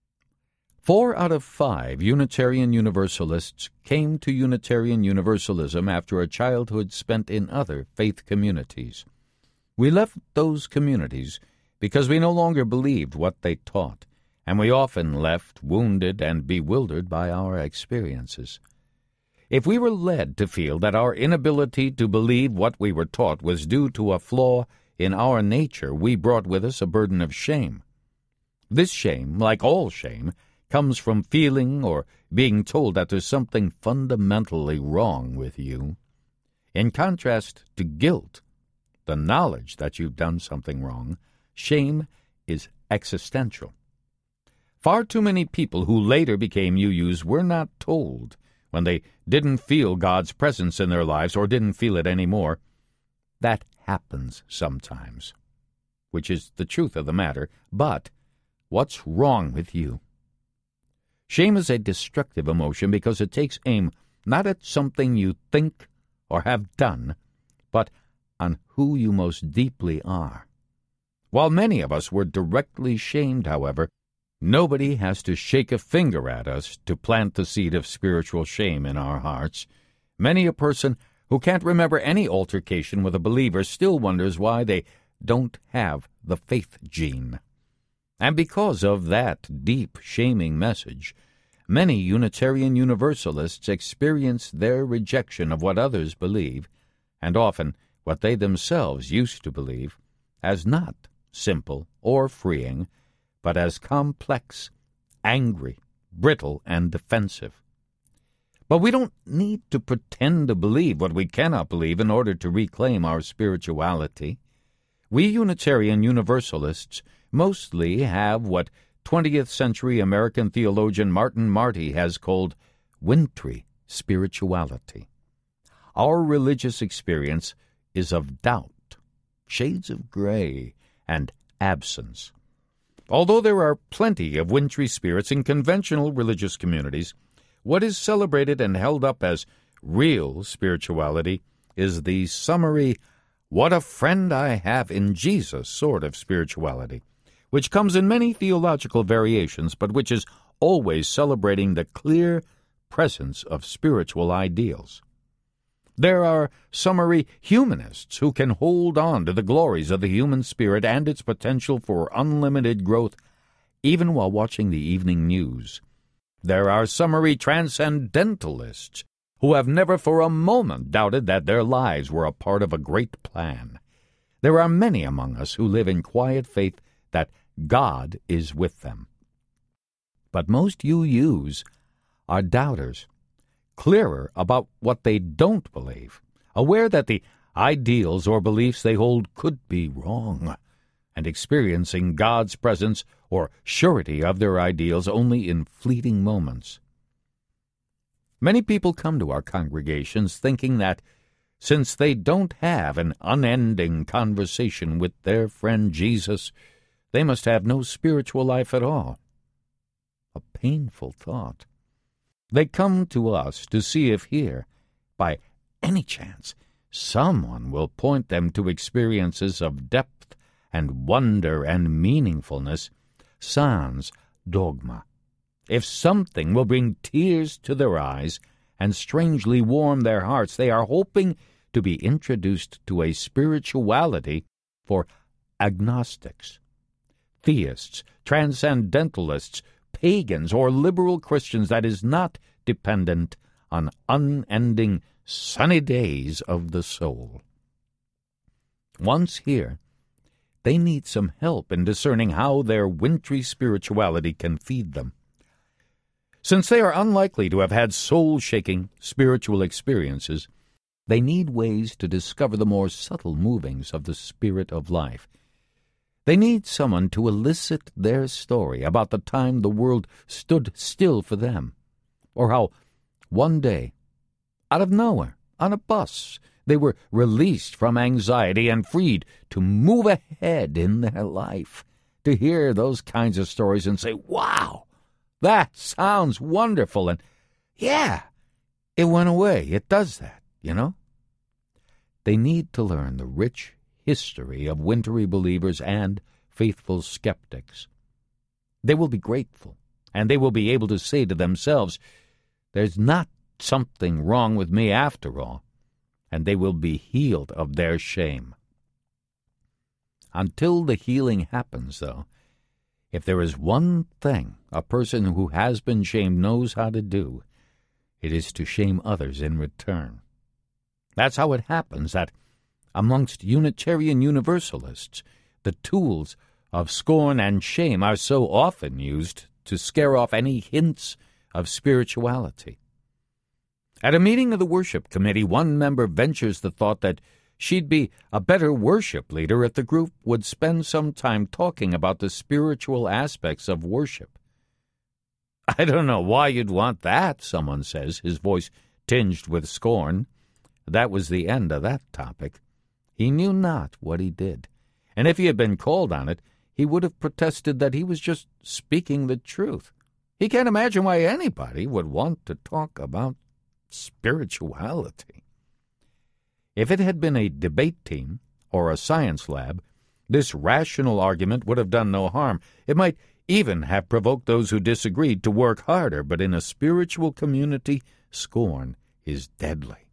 Four out of five Unitarian Universalists came to Unitarian Universalism after a childhood spent in other faith communities. We left those communities because we no longer believed what they taught, and we often left wounded and bewildered by our experiences. If we were led to feel that our inability to believe what we were taught was due to a flaw in our nature, we brought with us a burden of shame. This shame, like all shame, comes from feeling or being told that there's something fundamentally wrong with you. In contrast to guilt, the knowledge that you've done something wrong, shame is existential. Far too many people who later became U Us were not told, when they didn't feel God's presence in their lives or didn't feel it anymore. That happens sometimes, which is the truth of the matter, but what's wrong with you? Shame is a destructive emotion because it takes aim not at something you think or have done, but on who you most deeply are. While many of us were directly shamed, however, nobody has to shake a finger at us to plant the seed of spiritual shame in our hearts. Many a person who can't remember any altercation with a believer still wonders why they don't have the faith gene. And because of that deep shaming message, many Unitarian Universalists experience their rejection of what others believe, and often what they themselves used to believe, as not simple or freeing, but as complex, angry, brittle, and defensive. But we don't need to pretend to believe what we cannot believe in order to reclaim our spirituality. We Unitarian Universalists mostly have what twentieth century American theologian Martin Marty has called wintry spirituality. Our religious experience is of doubt, shades of gray, and absence. Although there are plenty of wintry spirits in conventional religious communities, what is celebrated and held up as real spirituality is the summary, what a friend I have in Jesus sort of spirituality, which comes in many theological variations, but which is always celebrating the clear presence of spiritual ideals. There are summary humanists who can hold on to the glories of the human spirit and its potential for unlimited growth, even while watching the evening news. There are summary transcendentalists who have never for a moment doubted that their lives were a part of a great plan. There are many among us who live in quiet faith that God is with them. But most U Us are doubters, clearer about what they don't believe, aware that the ideals or beliefs they hold could be wrong, and experiencing God's presence or surety of their ideals only in fleeting moments. Many people come to our congregations thinking that since they don't have an unending conversation with their friend Jesus, they must have no spiritual life at all. A painful thought. They come to us to see if here, by any chance, someone will point them to experiences of depth and wonder and meaningfulness, sans dogma. If something will bring tears to their eyes and strangely warm their hearts, they are hoping to be introduced to a spirituality for agnostics, theists, transcendentalists, pagans, or liberal Christians that is not dependent on unending sunny days of the soul. Once here, they need some help in discerning how their wintry spirituality can feed them. Since they are unlikely to have had soul-shaking spiritual experiences, they need ways to discover the more subtle movings of the spirit of life. They need someone to elicit their story about the time the world stood still for them, or how one day, out of nowhere, on a bus, they were released from anxiety and freed to move ahead in their life. To hear those kinds of stories and say, wow, that sounds wonderful, and yeah, it went away. It does that, you know? They need to learn the rich history of wintry believers and faithful skeptics. They will be grateful, and they will be able to say to themselves, there's not something wrong with me after all, and they will be healed of their shame. Until the healing happens, though, if there is one thing a person who has been shamed knows how to do, it is to shame others in return. That's how it happens that amongst Unitarian Universalists, the tools of scorn and shame are so often used to scare off any hints of spirituality. At a meeting of the worship committee, one member ventures the thought that she'd be a better worship leader if the group would spend some time talking about the spiritual aspects of worship. I don't know why you'd want that, someone says, his voice tinged with scorn. That was the end of that topic. He knew not what he did, and if he had been called on it, he would have protested that he was just speaking the truth. He can't imagine why anybody would want to talk about spirituality. If it had been a debate team or a science lab, this rational argument would have done no harm. It might even have provoked those who disagreed to work harder, but in a spiritual community, scorn is deadly.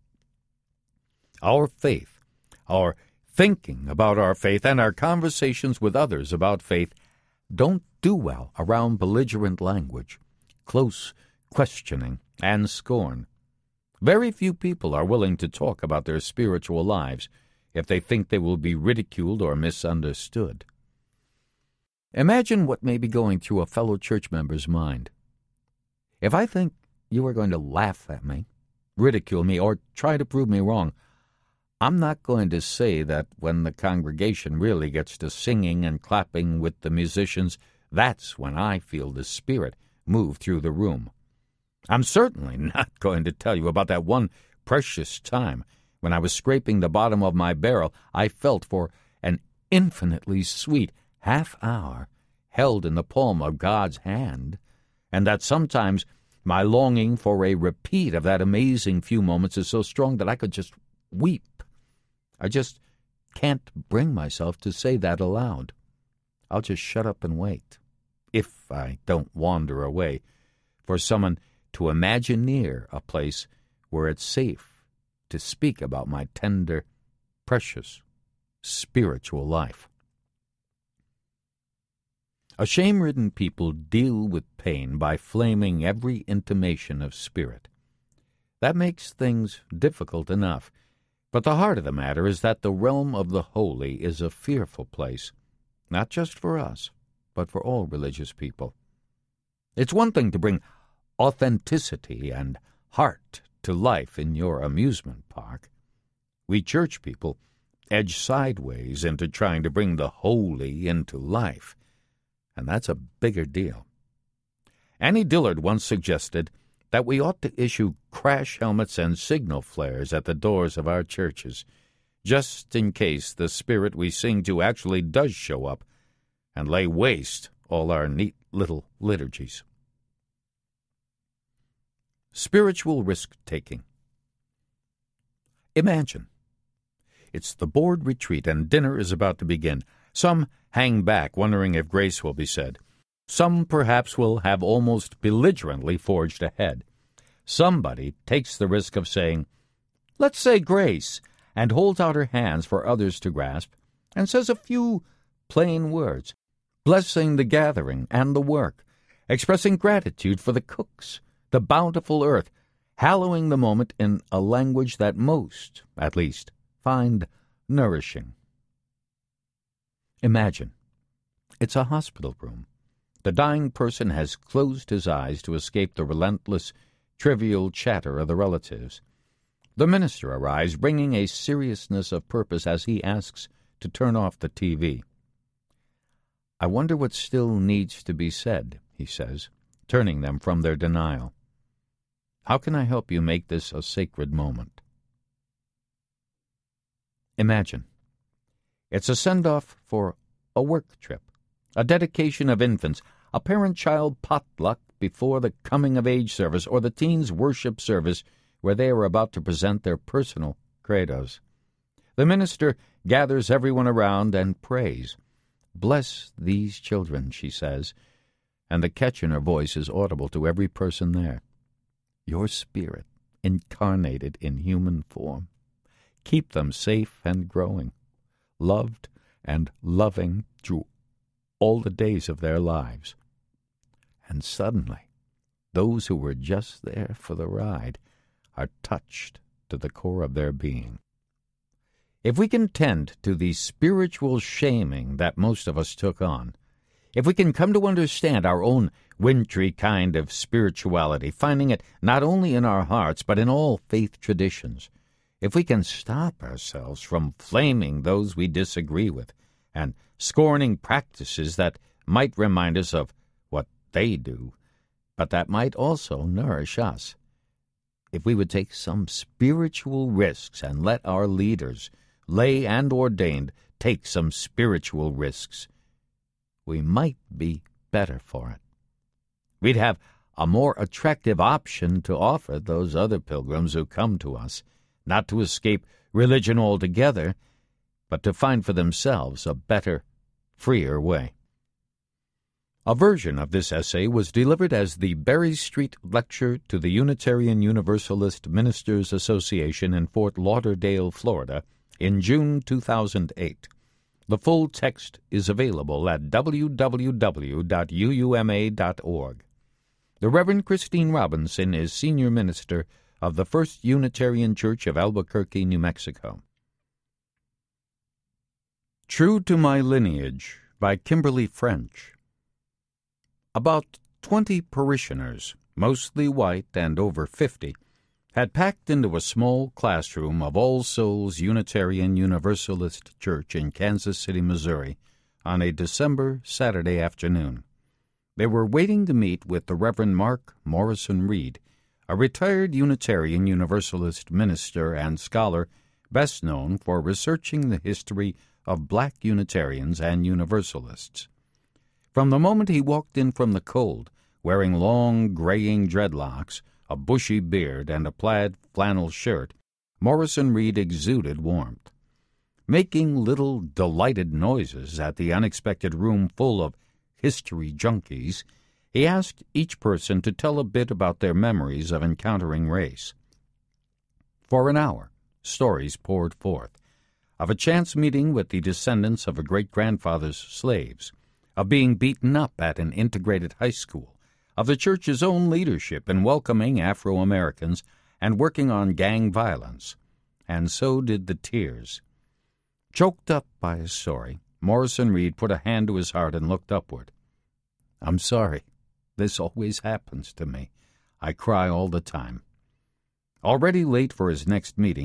Our faith, our thinking about our faith, and our conversations with others about faith don't do well around belligerent language, close questioning, and scorn. Very few people are willing to talk about their spiritual lives if they think they will be ridiculed or misunderstood. Imagine what may be going through a fellow church member's mind. If I think you are going to laugh at me, ridicule me, or try to prove me wrong, I'm not going to say that when the congregation really gets to singing and clapping with the musicians, that's when I feel the Spirit move through the room. I'm certainly not going to tell you about that one precious time when I was scraping the bottom of my barrel I felt for an infinitely sweet half hour held in the palm of God's hand, and that sometimes my longing for a repeat of that amazing few moments is so strong that I could just weep. I just can't bring myself to say that aloud. I'll just shut up and wait, if I don't wander away, for someone to imagine near a place where it's safe to speak about my tender, precious, spiritual life. A shame-ridden people deal with pain by flaming every intimation of spirit. That makes things difficult enough, but the heart of the matter is that the realm of the holy is a fearful place, not just for us, but for all religious people. It's one thing to bring authenticity and heart to life in your amusement park. We church people edge sideways into trying to bring the holy into life, and that's a bigger deal. Annie Dillard once suggested that we ought to issue crash helmets and signal flares at the doors of our churches, just in case the spirit we sing to actually does show up and lay waste all our neat little liturgies. Spiritual risk-taking. Imagine. It's the board retreat and dinner is about to begin. Some hang back, wondering if grace will be said. Some perhaps will have almost belligerently forged ahead. Somebody takes the risk of saying, "Let's say grace," and holds out her hands for others to grasp, and says a few plain words, blessing the gathering and the work, expressing gratitude for the cooks, the bountiful earth, hallowing the moment in a language that most, at least, find nourishing. Imagine. It's a hospital room. The dying person has closed his eyes to escape the relentless, trivial chatter of the relatives. The minister arrives, bringing a seriousness of purpose as he asks to turn off the T V. "I wonder what still needs to be said," he says, turning them from their denial. "How can I help you make this a sacred moment?" Imagine. It's a send-off for a work trip, a dedication of infants, a parent-child potluck before the coming-of-age service, or the teens' worship service where they are about to present their personal credos. The minister gathers everyone around and prays. "Bless these children," she says, and the catch in her voice is audible to every person there. "Your spirit, incarnated in human form. Keep them safe and growing, loved and loving through all the days of their lives." And suddenly, those who were just there for the ride are touched to the core of their being. If we can tend to the spiritual shaming that most of us took on, if we can come to understand our own wintry kind of spirituality, finding it not only in our hearts but in all faith traditions, if we can stop ourselves from flaming those we disagree with and scorning practices that might remind us of what they do, but that might also nourish us, if we would take some spiritual risks and let our leaders, lay and ordained, take some spiritual risks, we might be better for it. We'd have a more attractive option to offer those other pilgrims who come to us, not to escape religion altogether, but to find for themselves a better, freer way. A version of this essay was delivered as the Berry Street Lecture to the Unitarian Universalist Ministers Association in Fort Lauderdale, Florida, in June two thousand eight. The full text is available at w w w dot u u m a dot org. The Reverend Christine Robinson is Senior Minister of the First Unitarian Church of Albuquerque, New Mexico. True to My Lineage by Kimberly French. About twenty parishioners, mostly white and over fifty, had packed into a small classroom of All Souls Unitarian Universalist Church in Kansas City, Missouri, on a December Saturday afternoon. They were waiting to meet with the Reverend Mark Morrison Reed, a retired Unitarian Universalist minister and scholar best known for researching the history of black Unitarians and Universalists. From the moment he walked in from the cold, wearing long, graying dreadlocks, a bushy beard, and a plaid flannel shirt, Morrison Reed exuded warmth. Making little delighted noises at the unexpected room full of history junkies, he asked each person to tell a bit about their memories of encountering race. For an hour, stories poured forth, of a chance meeting with the descendants of a great-grandfather's slaves, of being beaten up at an integrated high school, of the church's own leadership in welcoming Afro-Americans and working on gang violence. And so did the tears. Choked up by his story, Morrison Reed put a hand to his heart and looked upward. "I'm sorry. This always happens to me. I cry all the time." Already late for his next meeting,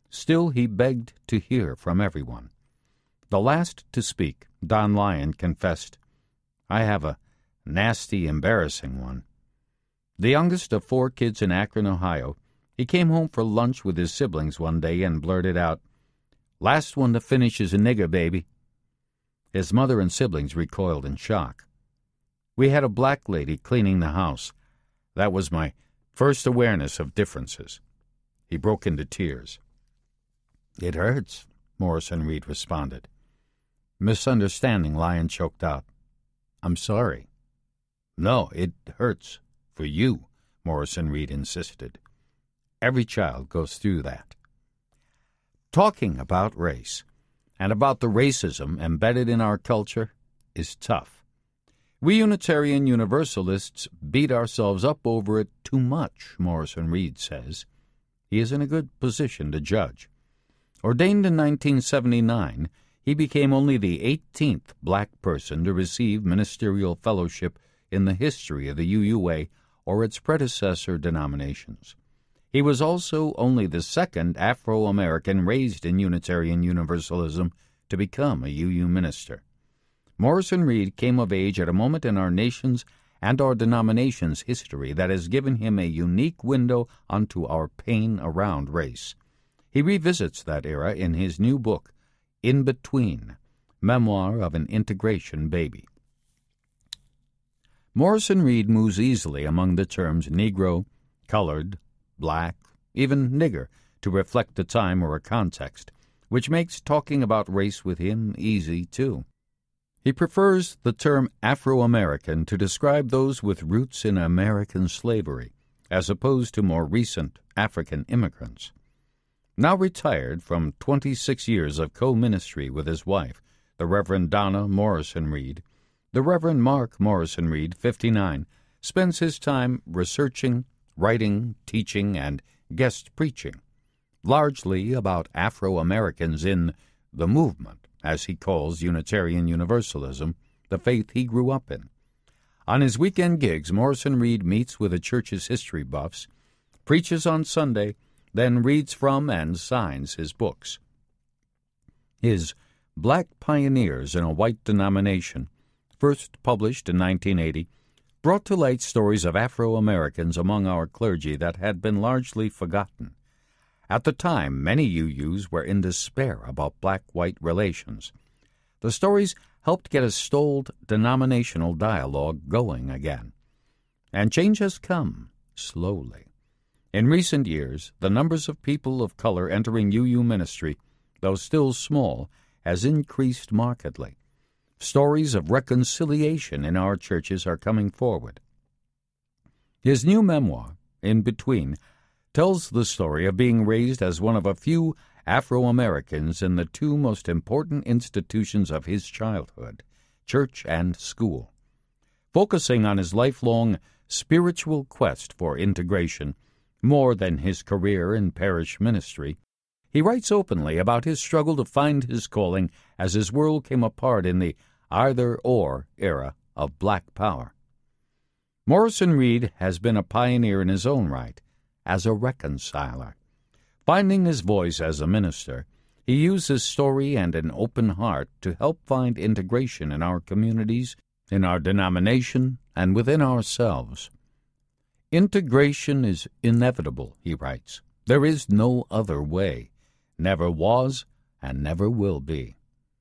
Still, he begged to hear from everyone. The last to speak, Don Lyon, confessed, "I have a nasty, embarrassing one." The youngest of four kids in Akron, Ohio, he came home for lunch with his siblings one day and blurted out, "Last one to finish is a nigger, baby." His mother and siblings recoiled in shock. "We had a black lady cleaning the house. That was my first awareness of differences." He broke into tears. "It hurts," Morrison Reed responded. Misunderstanding, Lyon choked out, "I'm sorry." "No, it hurts for you," Morrison Reed insisted. "Every child goes through that." Talking about race and about the racism embedded in our culture is tough. We Unitarian Universalists beat ourselves up over it too much, Morrison Reed says. He is in a good position to judge. Ordained in nineteen seventy-nine, he became only the eighteenth black person to receive ministerial fellowship in the history of the U U A or its predecessor denominations. He was also only the second Afro-American raised in Unitarian Universalism to become a U U minister. Morrison Reed came of age at a moment in our nation's and our denomination's history that has given him a unique window onto our pain around race. He revisits that era in his new book, In Between, Memoir of an Integration Baby. Morrison Reed moves easily among the terms Negro, colored, black, even nigger, to reflect a time or a context, which makes talking about race with him easy, too. He prefers the term Afro-American to describe those with roots in American slavery, as opposed to more recent African immigrants. Now retired from twenty-six years of co-ministry with his wife, the Reverend Donna Morrison Reed, the Reverend Mark Morrison Reed, fifty-nine, spends his time researching, writing, teaching, and guest preaching, largely about Afro-Americans in the movement, as he calls Unitarian Universalism, the faith he grew up in. On his weekend gigs, Morrison Reed meets with the church's history buffs, preaches on Sunday, then reads from and signs his books. His Black Pioneers in a White Denomination, first published in nineteen eighty, brought to light stories of Afro-Americans among our clergy that had been largely forgotten. At the time, many U Us were in despair about black-white relations. The stories helped get a stalled denominational dialogue going again. And change has come, slowly. In recent years, the numbers of people of color entering U U ministry, though still small, has increased markedly. Stories of reconciliation in our churches are coming forward. His new memoir, In Between, tells the story of being raised as one of a few Afro-Americans in the two most important institutions of his childhood, church and school. Focusing on his lifelong spiritual quest for integration, more than his career in parish ministry, he writes openly about his struggle to find his calling as his world came apart in the either-or era of black power. Morrison Reed has been a pioneer in his own right, as a reconciler. Finding his voice as a minister, he used his story and an open heart to help find integration in our communities, in our denomination, and within ourselves. Integration is inevitable, he writes. There is no other way. Never was and never will be.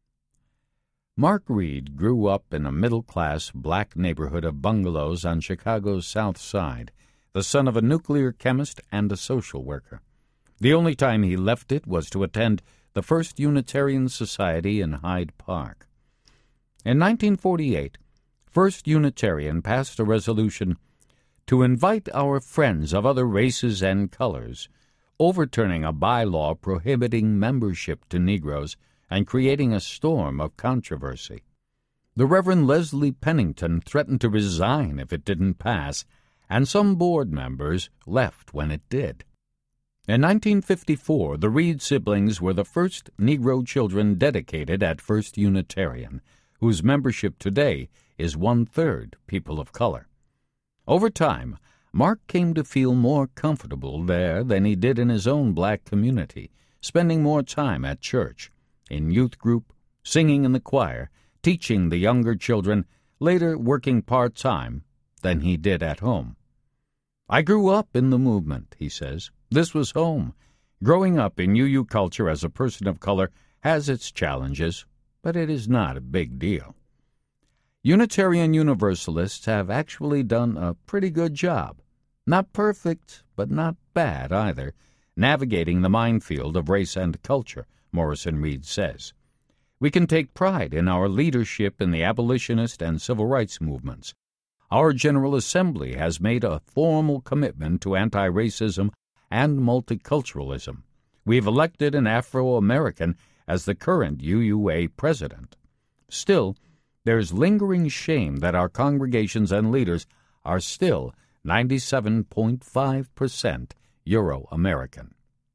Mark Reed grew up in a middle-class black neighborhood of bungalows on Chicago's South Side, the son of a nuclear chemist and a social worker. The only time he left it was to attend the First Unitarian Society in Hyde Park. In nineteen forty-eight, First Unitarian passed a resolution to invite our friends of other races and colors, overturning a bylaw prohibiting membership to Negroes and creating a storm of controversy. The Reverend Leslie Pennington threatened to resign if it didn't pass, and some board members left when it did. In nineteen fifty-four, the Reed siblings were the first Negro children dedicated at First Unitarian, whose membership today is one-third people of color. Over time, Mark came to feel more comfortable there than he did in his own black community, spending more time at church, in youth group, singing in the choir, teaching the younger children, later working part-time, than he did at home. I grew up in the movement, he says. This was home. Growing up in U U culture as a person of color has its challenges, but it is not a big deal. Unitarian Universalists have actually done a pretty good job. Not perfect, but not bad either, navigating the minefield of race and culture, Morrison Reed says. We can take pride in our leadership in the abolitionist and civil rights movements. Our General Assembly has made a formal commitment to anti-racism and multiculturalism. We've elected an Afro-American as the current U U A president. Still, there's lingering shame that our congregations and leaders are still ninety-seven point five percent Euro-American.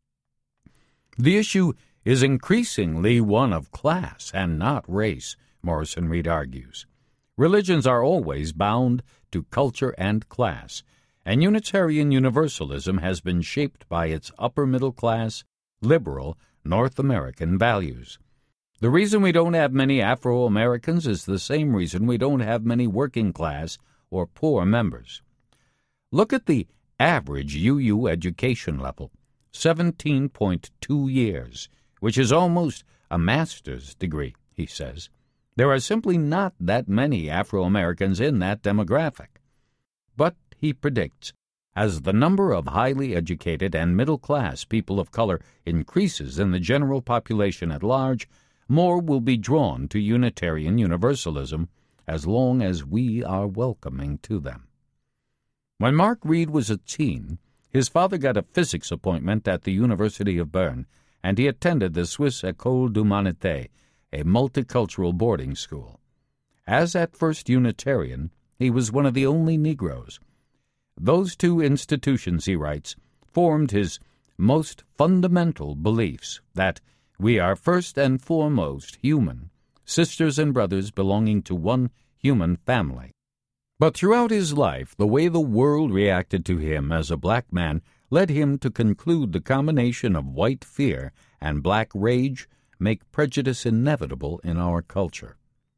The issue is increasingly one of class and not race, Morrison Reed argues. Religions are always bound to culture and class, and Unitarian Universalism has been shaped by its upper-middle-class, liberal, North American values. The reason we don't have many Afro-Americans is the same reason we don't have many working-class or poor members. Look at the average U U education level, seventeen point two years, which is almost a master's degree, he says. There are simply not that many Afro-Americans in that demographic. But, he predicts, as the number of highly educated and middle-class people of color increases in the general population at large, more will be drawn to Unitarian Universalism as long as we are welcoming to them. When Mark Reed was a teen, his father got a physics appointment at the University of Bern, and he attended the Swiss École d'Humanité, a multicultural boarding school. As at first Unitarian, he was one of the only Negroes. Those two institutions, he writes, formed his most fundamental beliefs that we are first and foremost human, sisters and brothers belonging to one human family. But throughout his life, the way the world reacted to him as a black man led him to conclude the combination of white fear and black rage make prejudice inevitable in our culture.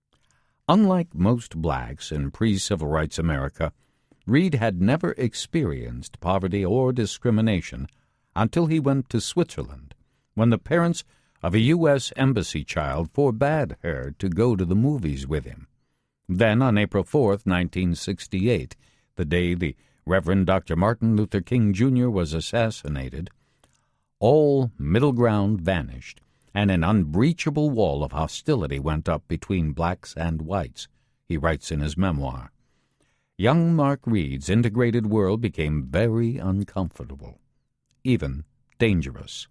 Unlike most blacks in pre-civil rights America, Reed had never experienced poverty or discrimination until he went to Switzerland, when the parents of a U S embassy child forbade her to go to the movies with him. Then, on April fourth, nineteen sixty-eight, the day the Reverend Doctor Martin Luther King Junior was assassinated, all middle ground vanished, and an unbreachable wall of hostility went up between blacks and whites, he writes in his memoir. Young Mark Reed's integrated world became very uncomfortable, even dangerous.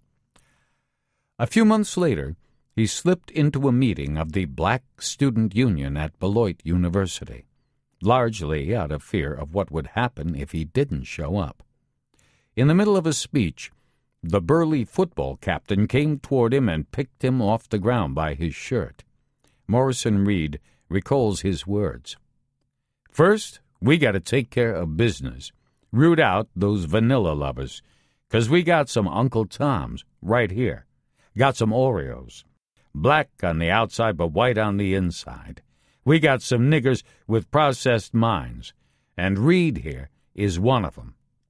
A few months later, he slipped into a meeting of the Black Student Union at Beloit University, largely out of fear of what would happen if he didn't show up. In the middle of a speech, the burly football captain came toward him and picked him off the ground by his shirt. Morrison Reed recalls his words. First, we got to take care of business, root out those vanilla lovers, 'cause we got some Uncle Toms right here. Got some Oreos, black on the outside but white on the inside. We got some niggers with processed minds, and Reed here is one of them.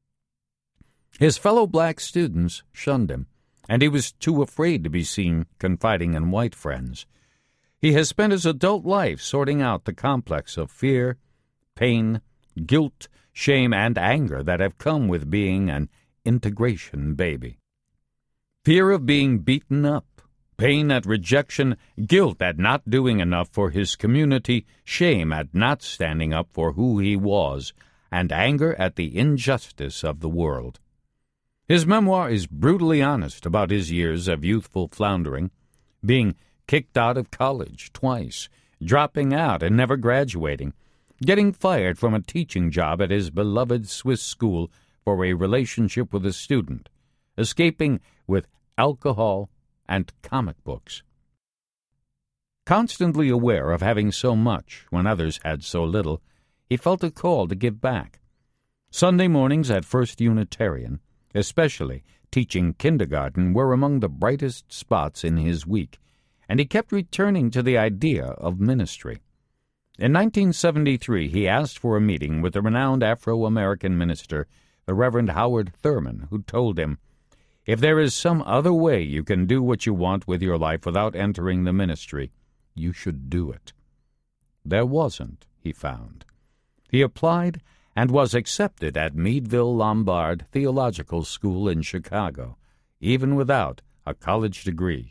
His fellow black students shunned him, and he was too afraid to be seen confiding in white friends. He has spent his adult life sorting out the complex of fear, pain, guilt, shame, and anger that have come with being an integration baby. Fear of being beaten up, pain at rejection, guilt at not doing enough for his community, shame at not standing up for who he was, and anger at the injustice of the world. His memoir is brutally honest about his years of youthful floundering, being kicked out of college twice, dropping out and never graduating, getting fired from a teaching job at his beloved Swiss school for a relationship with a student, escaping with alcohol and comic books. Constantly aware of having so much when others had so little, he felt a call to give back. Sunday mornings at First Unitarian, especially teaching kindergarten, were among the brightest spots in his week, and he kept returning to the idea of ministry. In nineteen seventy-three, he asked for a meeting with the renowned Afro-American minister, the Reverend Howard Thurman, who told him, "If there is some other way you can do what you want with your life without entering the ministry, you should do it." There wasn't, he found. He applied and was accepted at Meadville Lombard Theological School in Chicago, even without a college degree.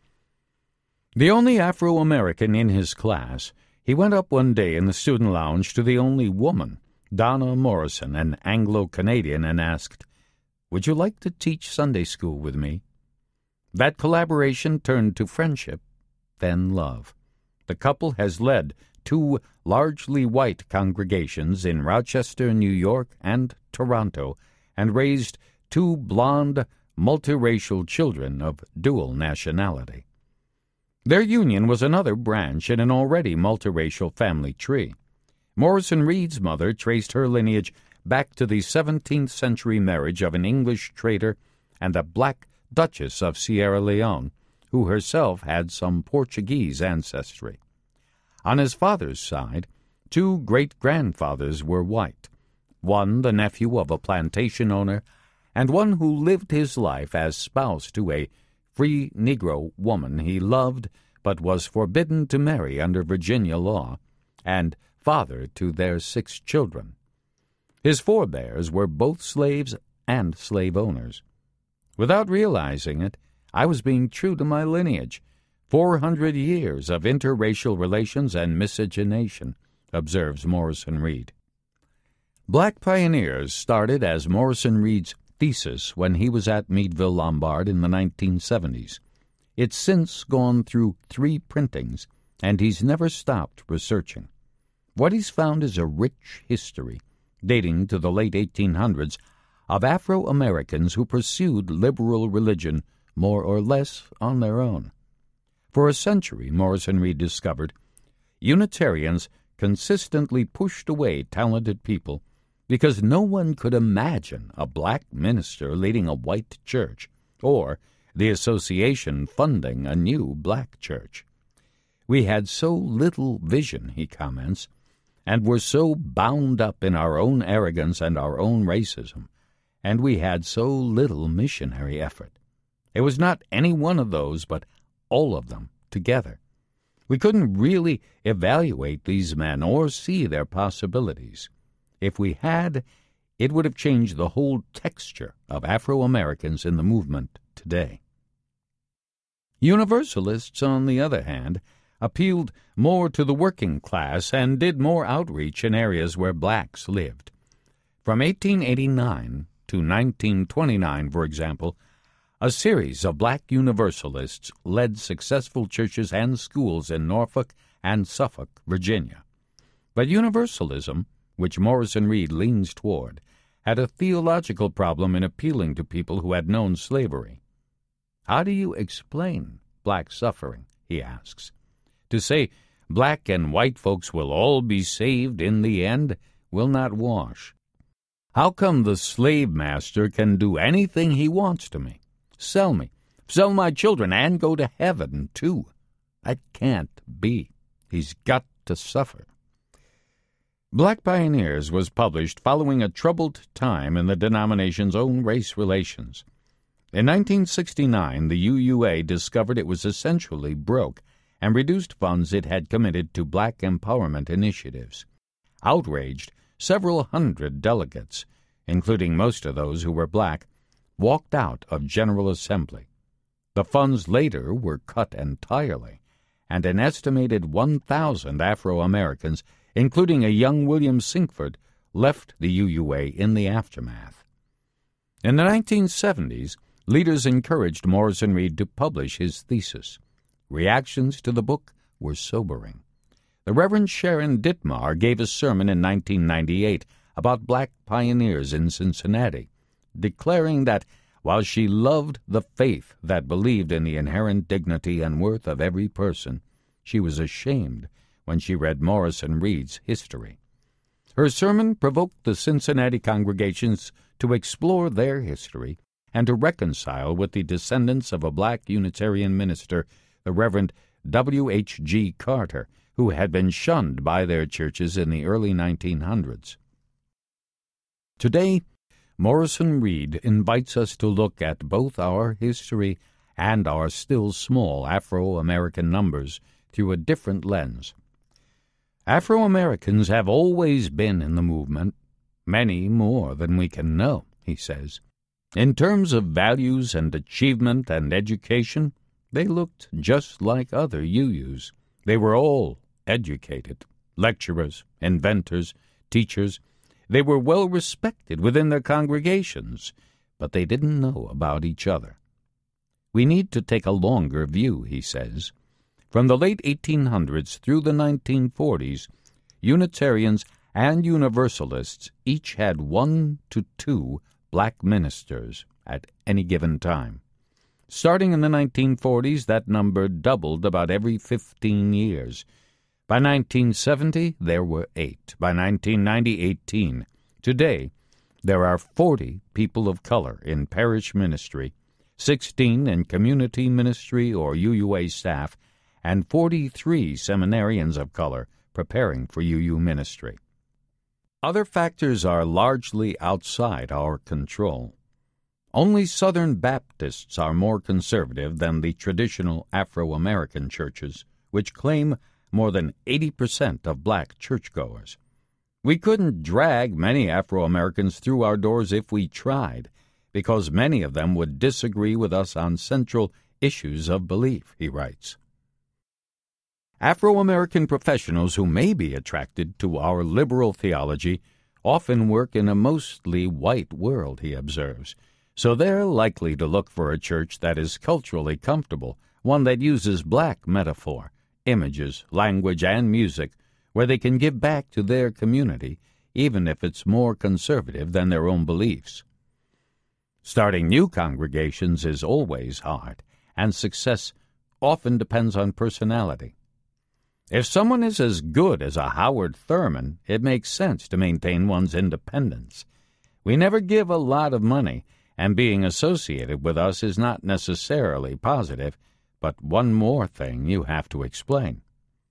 The only Afro-American in his class, he went up one day in the student lounge to the only woman, Donna Morrison, an Anglo-Canadian, and asked, "Would you like to teach Sunday school with me?" That collaboration turned to friendship, then love. The couple has led two largely white congregations in Rochester, New York, and Toronto, and raised two blonde, multiracial children of dual nationality. Their union was another branch in an already multiracial family tree. Morrison Reed's mother traced her lineage back to the seventeenth century marriage of an English trader and a black Duchess of Sierra Leone, who herself had some Portuguese ancestry. On his father's side, two great-grandfathers were white, one the nephew of a plantation owner, and one who lived his life as spouse to a free Negro woman he loved but was forbidden to marry under Virginia law, and father to their six children. His forebears were both slaves and slave owners. Without realizing it, I was being true to my lineage. Four hundred years of interracial relations and miscegenation, observes Morrison Reed. Black Pioneers started as Morrison Reed's thesis when he was at Meadville Lombard in the nineteen seventies. It's since gone through three printings, and he's never stopped researching. What he's found is a rich history, dating to the late eighteen hundreds, of Afro-Americans who pursued liberal religion more or less on their own. For a century, Morrison Reed discovered, Unitarians consistently pushed away talented people because no one could imagine a black minister leading a white church or the association funding a new black church. We had so little vision, he comments, and were so bound up in our own arrogance and our own racism, and we had so little missionary effort. It was not any one of those, but all of them together. We couldn't really evaluate these men or see their possibilities. If we had, it would have changed the whole texture of Afro-Americans in the movement today. Universalists, on the other hand, appealed more to the working class and did more outreach in areas where blacks lived. From eighteen eighty-nine to nineteen twenty-nine, for example, a series of black Universalists led successful churches and schools in Norfolk and Suffolk, Virginia. But Universalism, which Morrison Reed leans toward, had a theological problem in appealing to people who had known slavery. How do you explain black suffering, he asks. To say black and white folks will all be saved in the end will not wash. How come the slave master can do anything he wants to me? Sell me, sell my children, and go to heaven, too. That can't be. He's got to suffer. Black Pioneers was published following a troubled time in the denomination's own race relations. In nineteen sixty-nine, the U U A discovered it was essentially broke and reduced funds it had committed to black empowerment initiatives. Outraged, several hundred delegates, including most of those who were black, walked out of General Assembly. The funds later were cut entirely, and an estimated one thousand Afro-Americans, including a young William Sinkford, left the U U A in the aftermath. In the nineteen seventies, leaders encouraged Morrison Reed to publish his thesis. Reactions to the book were sobering. The Reverend Sharon Ditmar gave a sermon in nineteen ninety-eight about black pioneers in Cincinnati, declaring that while she loved the faith that believed in the inherent dignity and worth of every person, she was ashamed when she read Morrison Reed's history. Her sermon provoked the Cincinnati congregations to explore their history and to reconcile with the descendants of a black Unitarian minister, the Reverend W H G Carter, who had been shunned by their churches in the early nineteen hundreds. Today, Morrison Reed invites us to look at both our history and our still small Afro-American numbers through a different lens. Afro-Americans have always been in the movement, many more than we can know, he says. In terms of values and achievement and education, they looked just like other U Us. They were all educated, lecturers, inventors, teachers. They were well respected within their congregations, but they didn't know about each other. We need to take a longer view, he says. From the late eighteen hundreds through the nineteen forties, Unitarians and Universalists each had one to two black ministers at any given time. Starting in the nineteen forties, that number doubled about every fifteen years. By nineteen seventy, there were eight. By nineteen ninety, eighteen. Today, there are forty people of color in parish ministry, sixteen in community ministry or U U A staff, and forty-three seminarians of color preparing for U U ministry. Other factors are largely outside our control. Only Southern Baptists are more conservative than the traditional Afro-American churches, which claim more than eighty percent of black churchgoers. We couldn't drag many Afro-Americans through our doors if we tried, because many of them would disagree with us on central issues of belief, he writes. Afro-American professionals who may be attracted to our liberal theology often work in a mostly white world, he observes, so they're likely to look for a church that is culturally comfortable, one that uses black metaphor, images, language, and music, where they can give back to their community, even if it's more conservative than their own beliefs. Starting new congregations is always hard, and success often depends on personality. If someone is as good as a Howard Thurman, it makes sense to maintain one's independence. We never give a lot of money, and being associated with us is not necessarily positive, but one more thing you have to explain.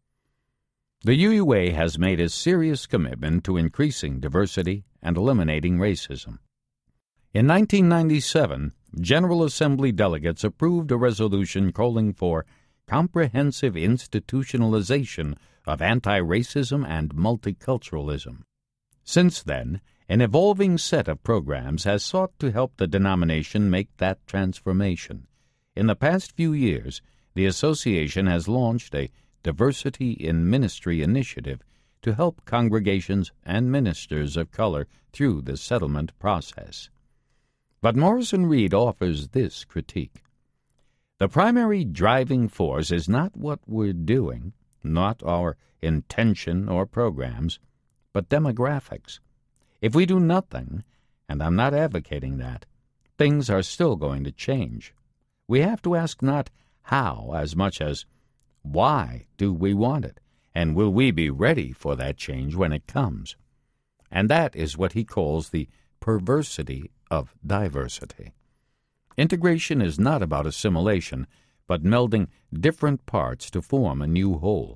The U U A has made a serious commitment to increasing diversity and eliminating racism. In nineteen ninety-seven, General Assembly delegates approved a resolution calling for comprehensive institutionalization of anti-racism and multiculturalism. Since then, an evolving set of programs has sought to help the denomination make that transformation. In the past few years, the association has launched a Diversity in Ministry initiative to help congregations and ministers of color through the settlement process. But Morrison Reed offers this critique. The primary driving force is not what we're doing, not our intention or programs, but demographics. If we do nothing, and I'm not advocating that, things are still going to change. We have to ask not how as much as why do we want it, and will we be ready for that change when it comes? And that is what he calls the perversity of diversity. Integration is not about assimilation, but melding different parts to form a new whole.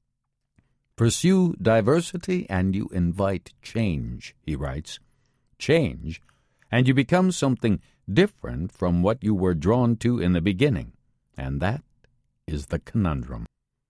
Pursue diversity and you invite change, he writes. Change, and you become something different from what you were drawn to in the beginning, and that is the conundrum.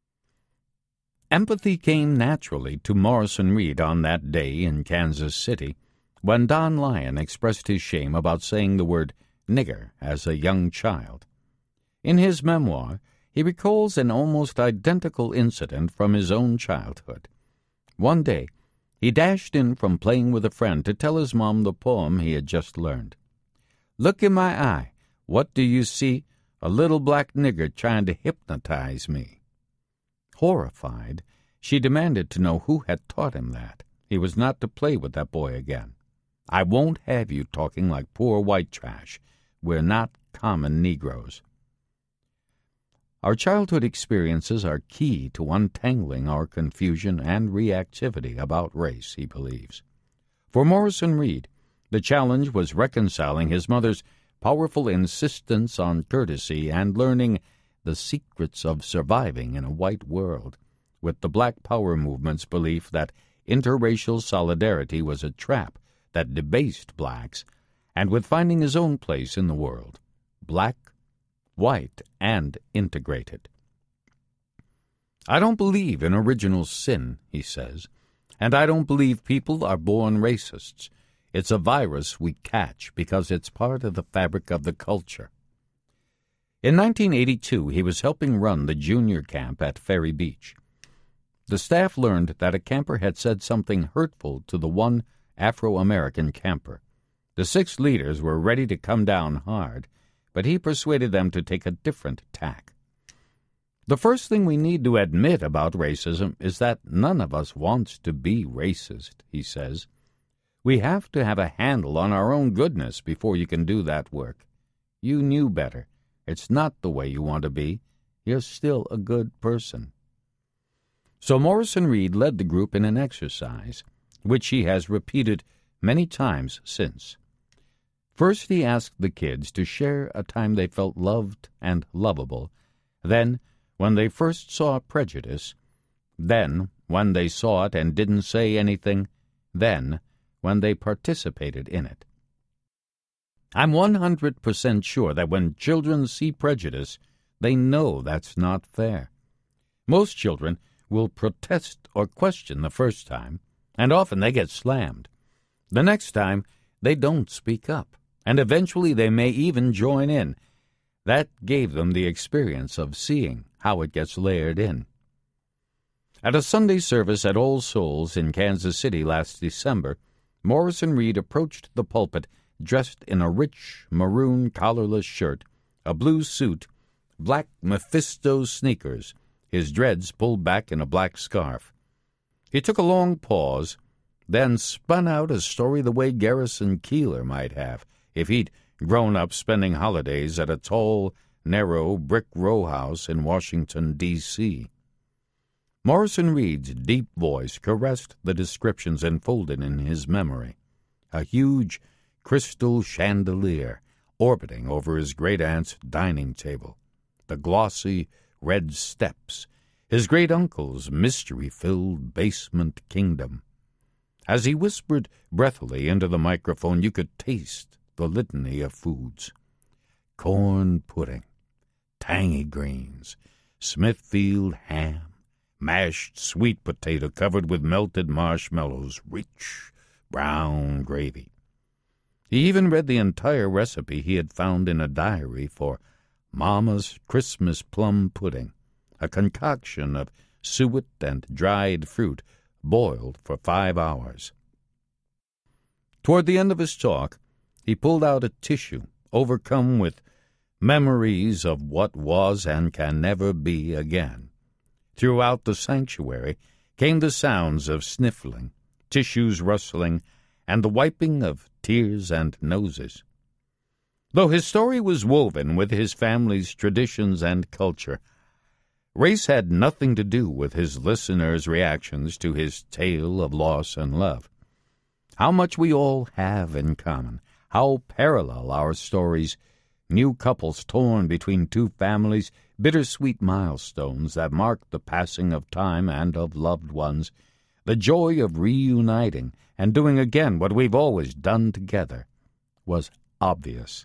Empathy came naturally to Morrison Reed on that day in Kansas City when Don Lyon expressed his shame about saying the word nigger as a young child. In his memoir, he recalls an almost identical incident from his own childhood. One day, he dashed in from playing with a friend to tell his mom the poem he had just learned. "Look in my eye. What do you see? A little black nigger trying to hypnotize me." Horrified, she demanded to know who had taught him that. He was not to play with that boy again. "I won't have you talking like poor white trash. We're not common Negroes." Our childhood experiences are key to untangling our confusion and reactivity about race, he believes. For Morrison Reed, the challenge was reconciling his mother's powerful insistence on courtesy and learning the secrets of surviving in a white world with the Black Power movement's belief that interracial solidarity was a trap that debased blacks, and with finding his own place in the world, black, white, and integrated. I don't believe in original sin, he says, and I don't believe people are born racists. It's a virus we catch because it's part of the fabric of the culture. In nineteen eighty-two, he was helping run the junior camp at Ferry Beach. The staff learned that a camper had said something hurtful to the one Afro-American camper. The six leaders were ready to come down hard, but he persuaded them to take a different tack. The first thing we need to admit about racism is that none of us wants to be racist, he says. We have to have a handle on our own goodness before you can do that work. You knew better. It's not the way you want to be. You're still a good person. So Morrison Reed led the group in an exercise, which he has repeated many times since. First, he asked the kids to share a time they felt loved and lovable, then when they first saw prejudice, then when they saw it and didn't say anything, then when they participated in it. I'm one hundred percent sure that when children see prejudice, they know that's not fair. Most children will protest or question the first time, and often they get slammed. The next time, they don't speak up, and eventually they may even join in. That gave them the experience of seeing how it gets layered in. At a Sunday service at All Souls in Kansas City last December, Morrison Reed approached the pulpit dressed in a rich maroon collarless shirt, a blue suit, black Mephisto sneakers, his dreads pulled back in a black scarf. He took a long pause, then spun out a story the way Garrison Keillor might have if he'd grown up spending holidays at a tall, narrow brick row house in Washington, D C Morrison Reed's deep voice caressed the descriptions enfolded in his memory. A huge crystal chandelier orbiting over his great-aunt's dining table, the glossy red steps, his great-uncle's mystery-filled basement kingdom. As he whispered breathily into the microphone, you could taste the litany of foods. Corn pudding, tangy greens, Smithfield ham, mashed sweet potato covered with melted marshmallows, rich brown gravy. He even read the entire recipe he had found in a diary for Mama's Christmas plum pudding, a concoction of suet and dried fruit boiled for five hours. Toward the end of his talk, he pulled out a tissue, overcome with memories of what was and can never be again. Throughout the sanctuary came the sounds of sniffling, tissues rustling, and the wiping of tears and noses. Though his story was woven with his family's traditions and culture, race had nothing to do with his listeners' reactions to his tale of loss and love. How much we all have in common, how parallel our stories, new couples torn between two families, bittersweet milestones that mark the passing of time and of loved ones, the joy of reuniting and doing again what we've always done together, was obvious.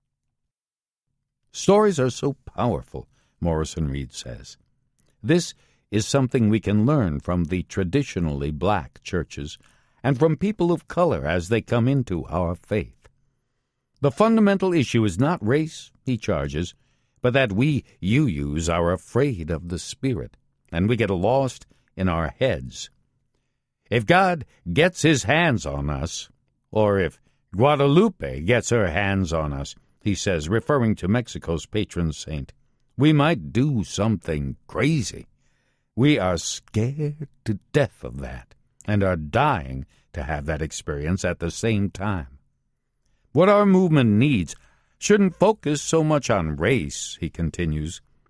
Stories are so powerful, Morrison Reed says. This is something we can learn from the traditionally black churches and from people of color as they come into our faith. The fundamental issue is not race, he charges, but that we you-yous are afraid of the Spirit, and we get lost in our heads. If God gets his hands on us, or if Guadalupe gets her hands on us, he says, referring to Mexico's patron saint, we might do something crazy. We are scared to death of that, and are dying to have that experience at the same time. What our movement needs shouldn't focus so much on race, he continues,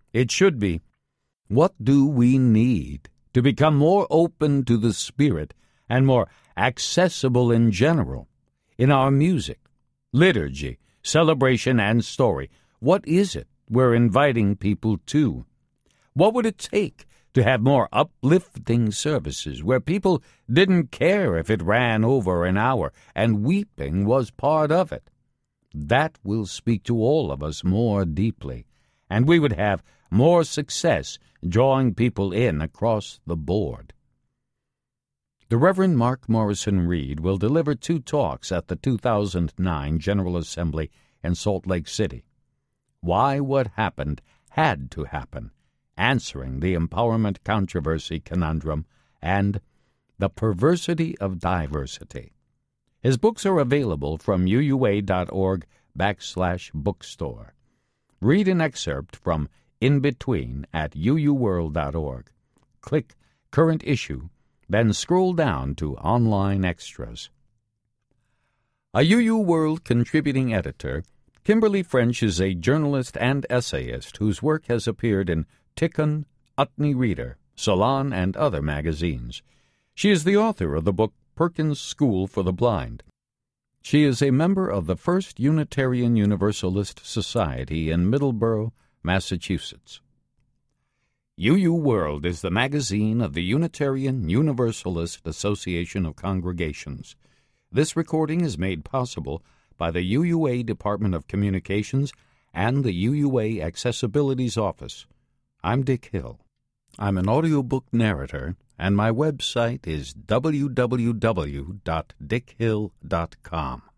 It should be, what do we need to become more open to the Spirit and more accessible in general in our music, liturgy, celebration, and story? What is it we're inviting people to? What would it take to have more uplifting services where people didn't care if it ran over an hour and weeping was part of it? That will speak to all of us more deeply, and we would have more success drawing people in across the board. The Reverend Mark Morrison Reed will deliver two talks at the two thousand nine General Assembly in Salt Lake City. Why What Happened Had to Happen, Answering the Empowerment Controversy Conundrum, and The Perversity of Diversity. His books are available from uua.org backslash bookstore. Read an excerpt from In Between at uuworld dot org. Click Current Issue, then scroll down to Online Extras. A U U World contributing editor, Kimberly French is a journalist and essayist whose work has appeared in Tikkun, Utne Reader, Salon, and other magazines. She is the author of the book Perkins School for the Blind. She is a member of the First Unitarian Universalist Society in Middleborough, Massachusetts. U U World is the magazine of the Unitarian Universalist Association of Congregations. This recording is made possible by the U U A Department of Communications and the U U A Accessibilities Office. I'm Dick Hill. I'm an audiobook narrator, and my website is w w w dot dick hill dot com.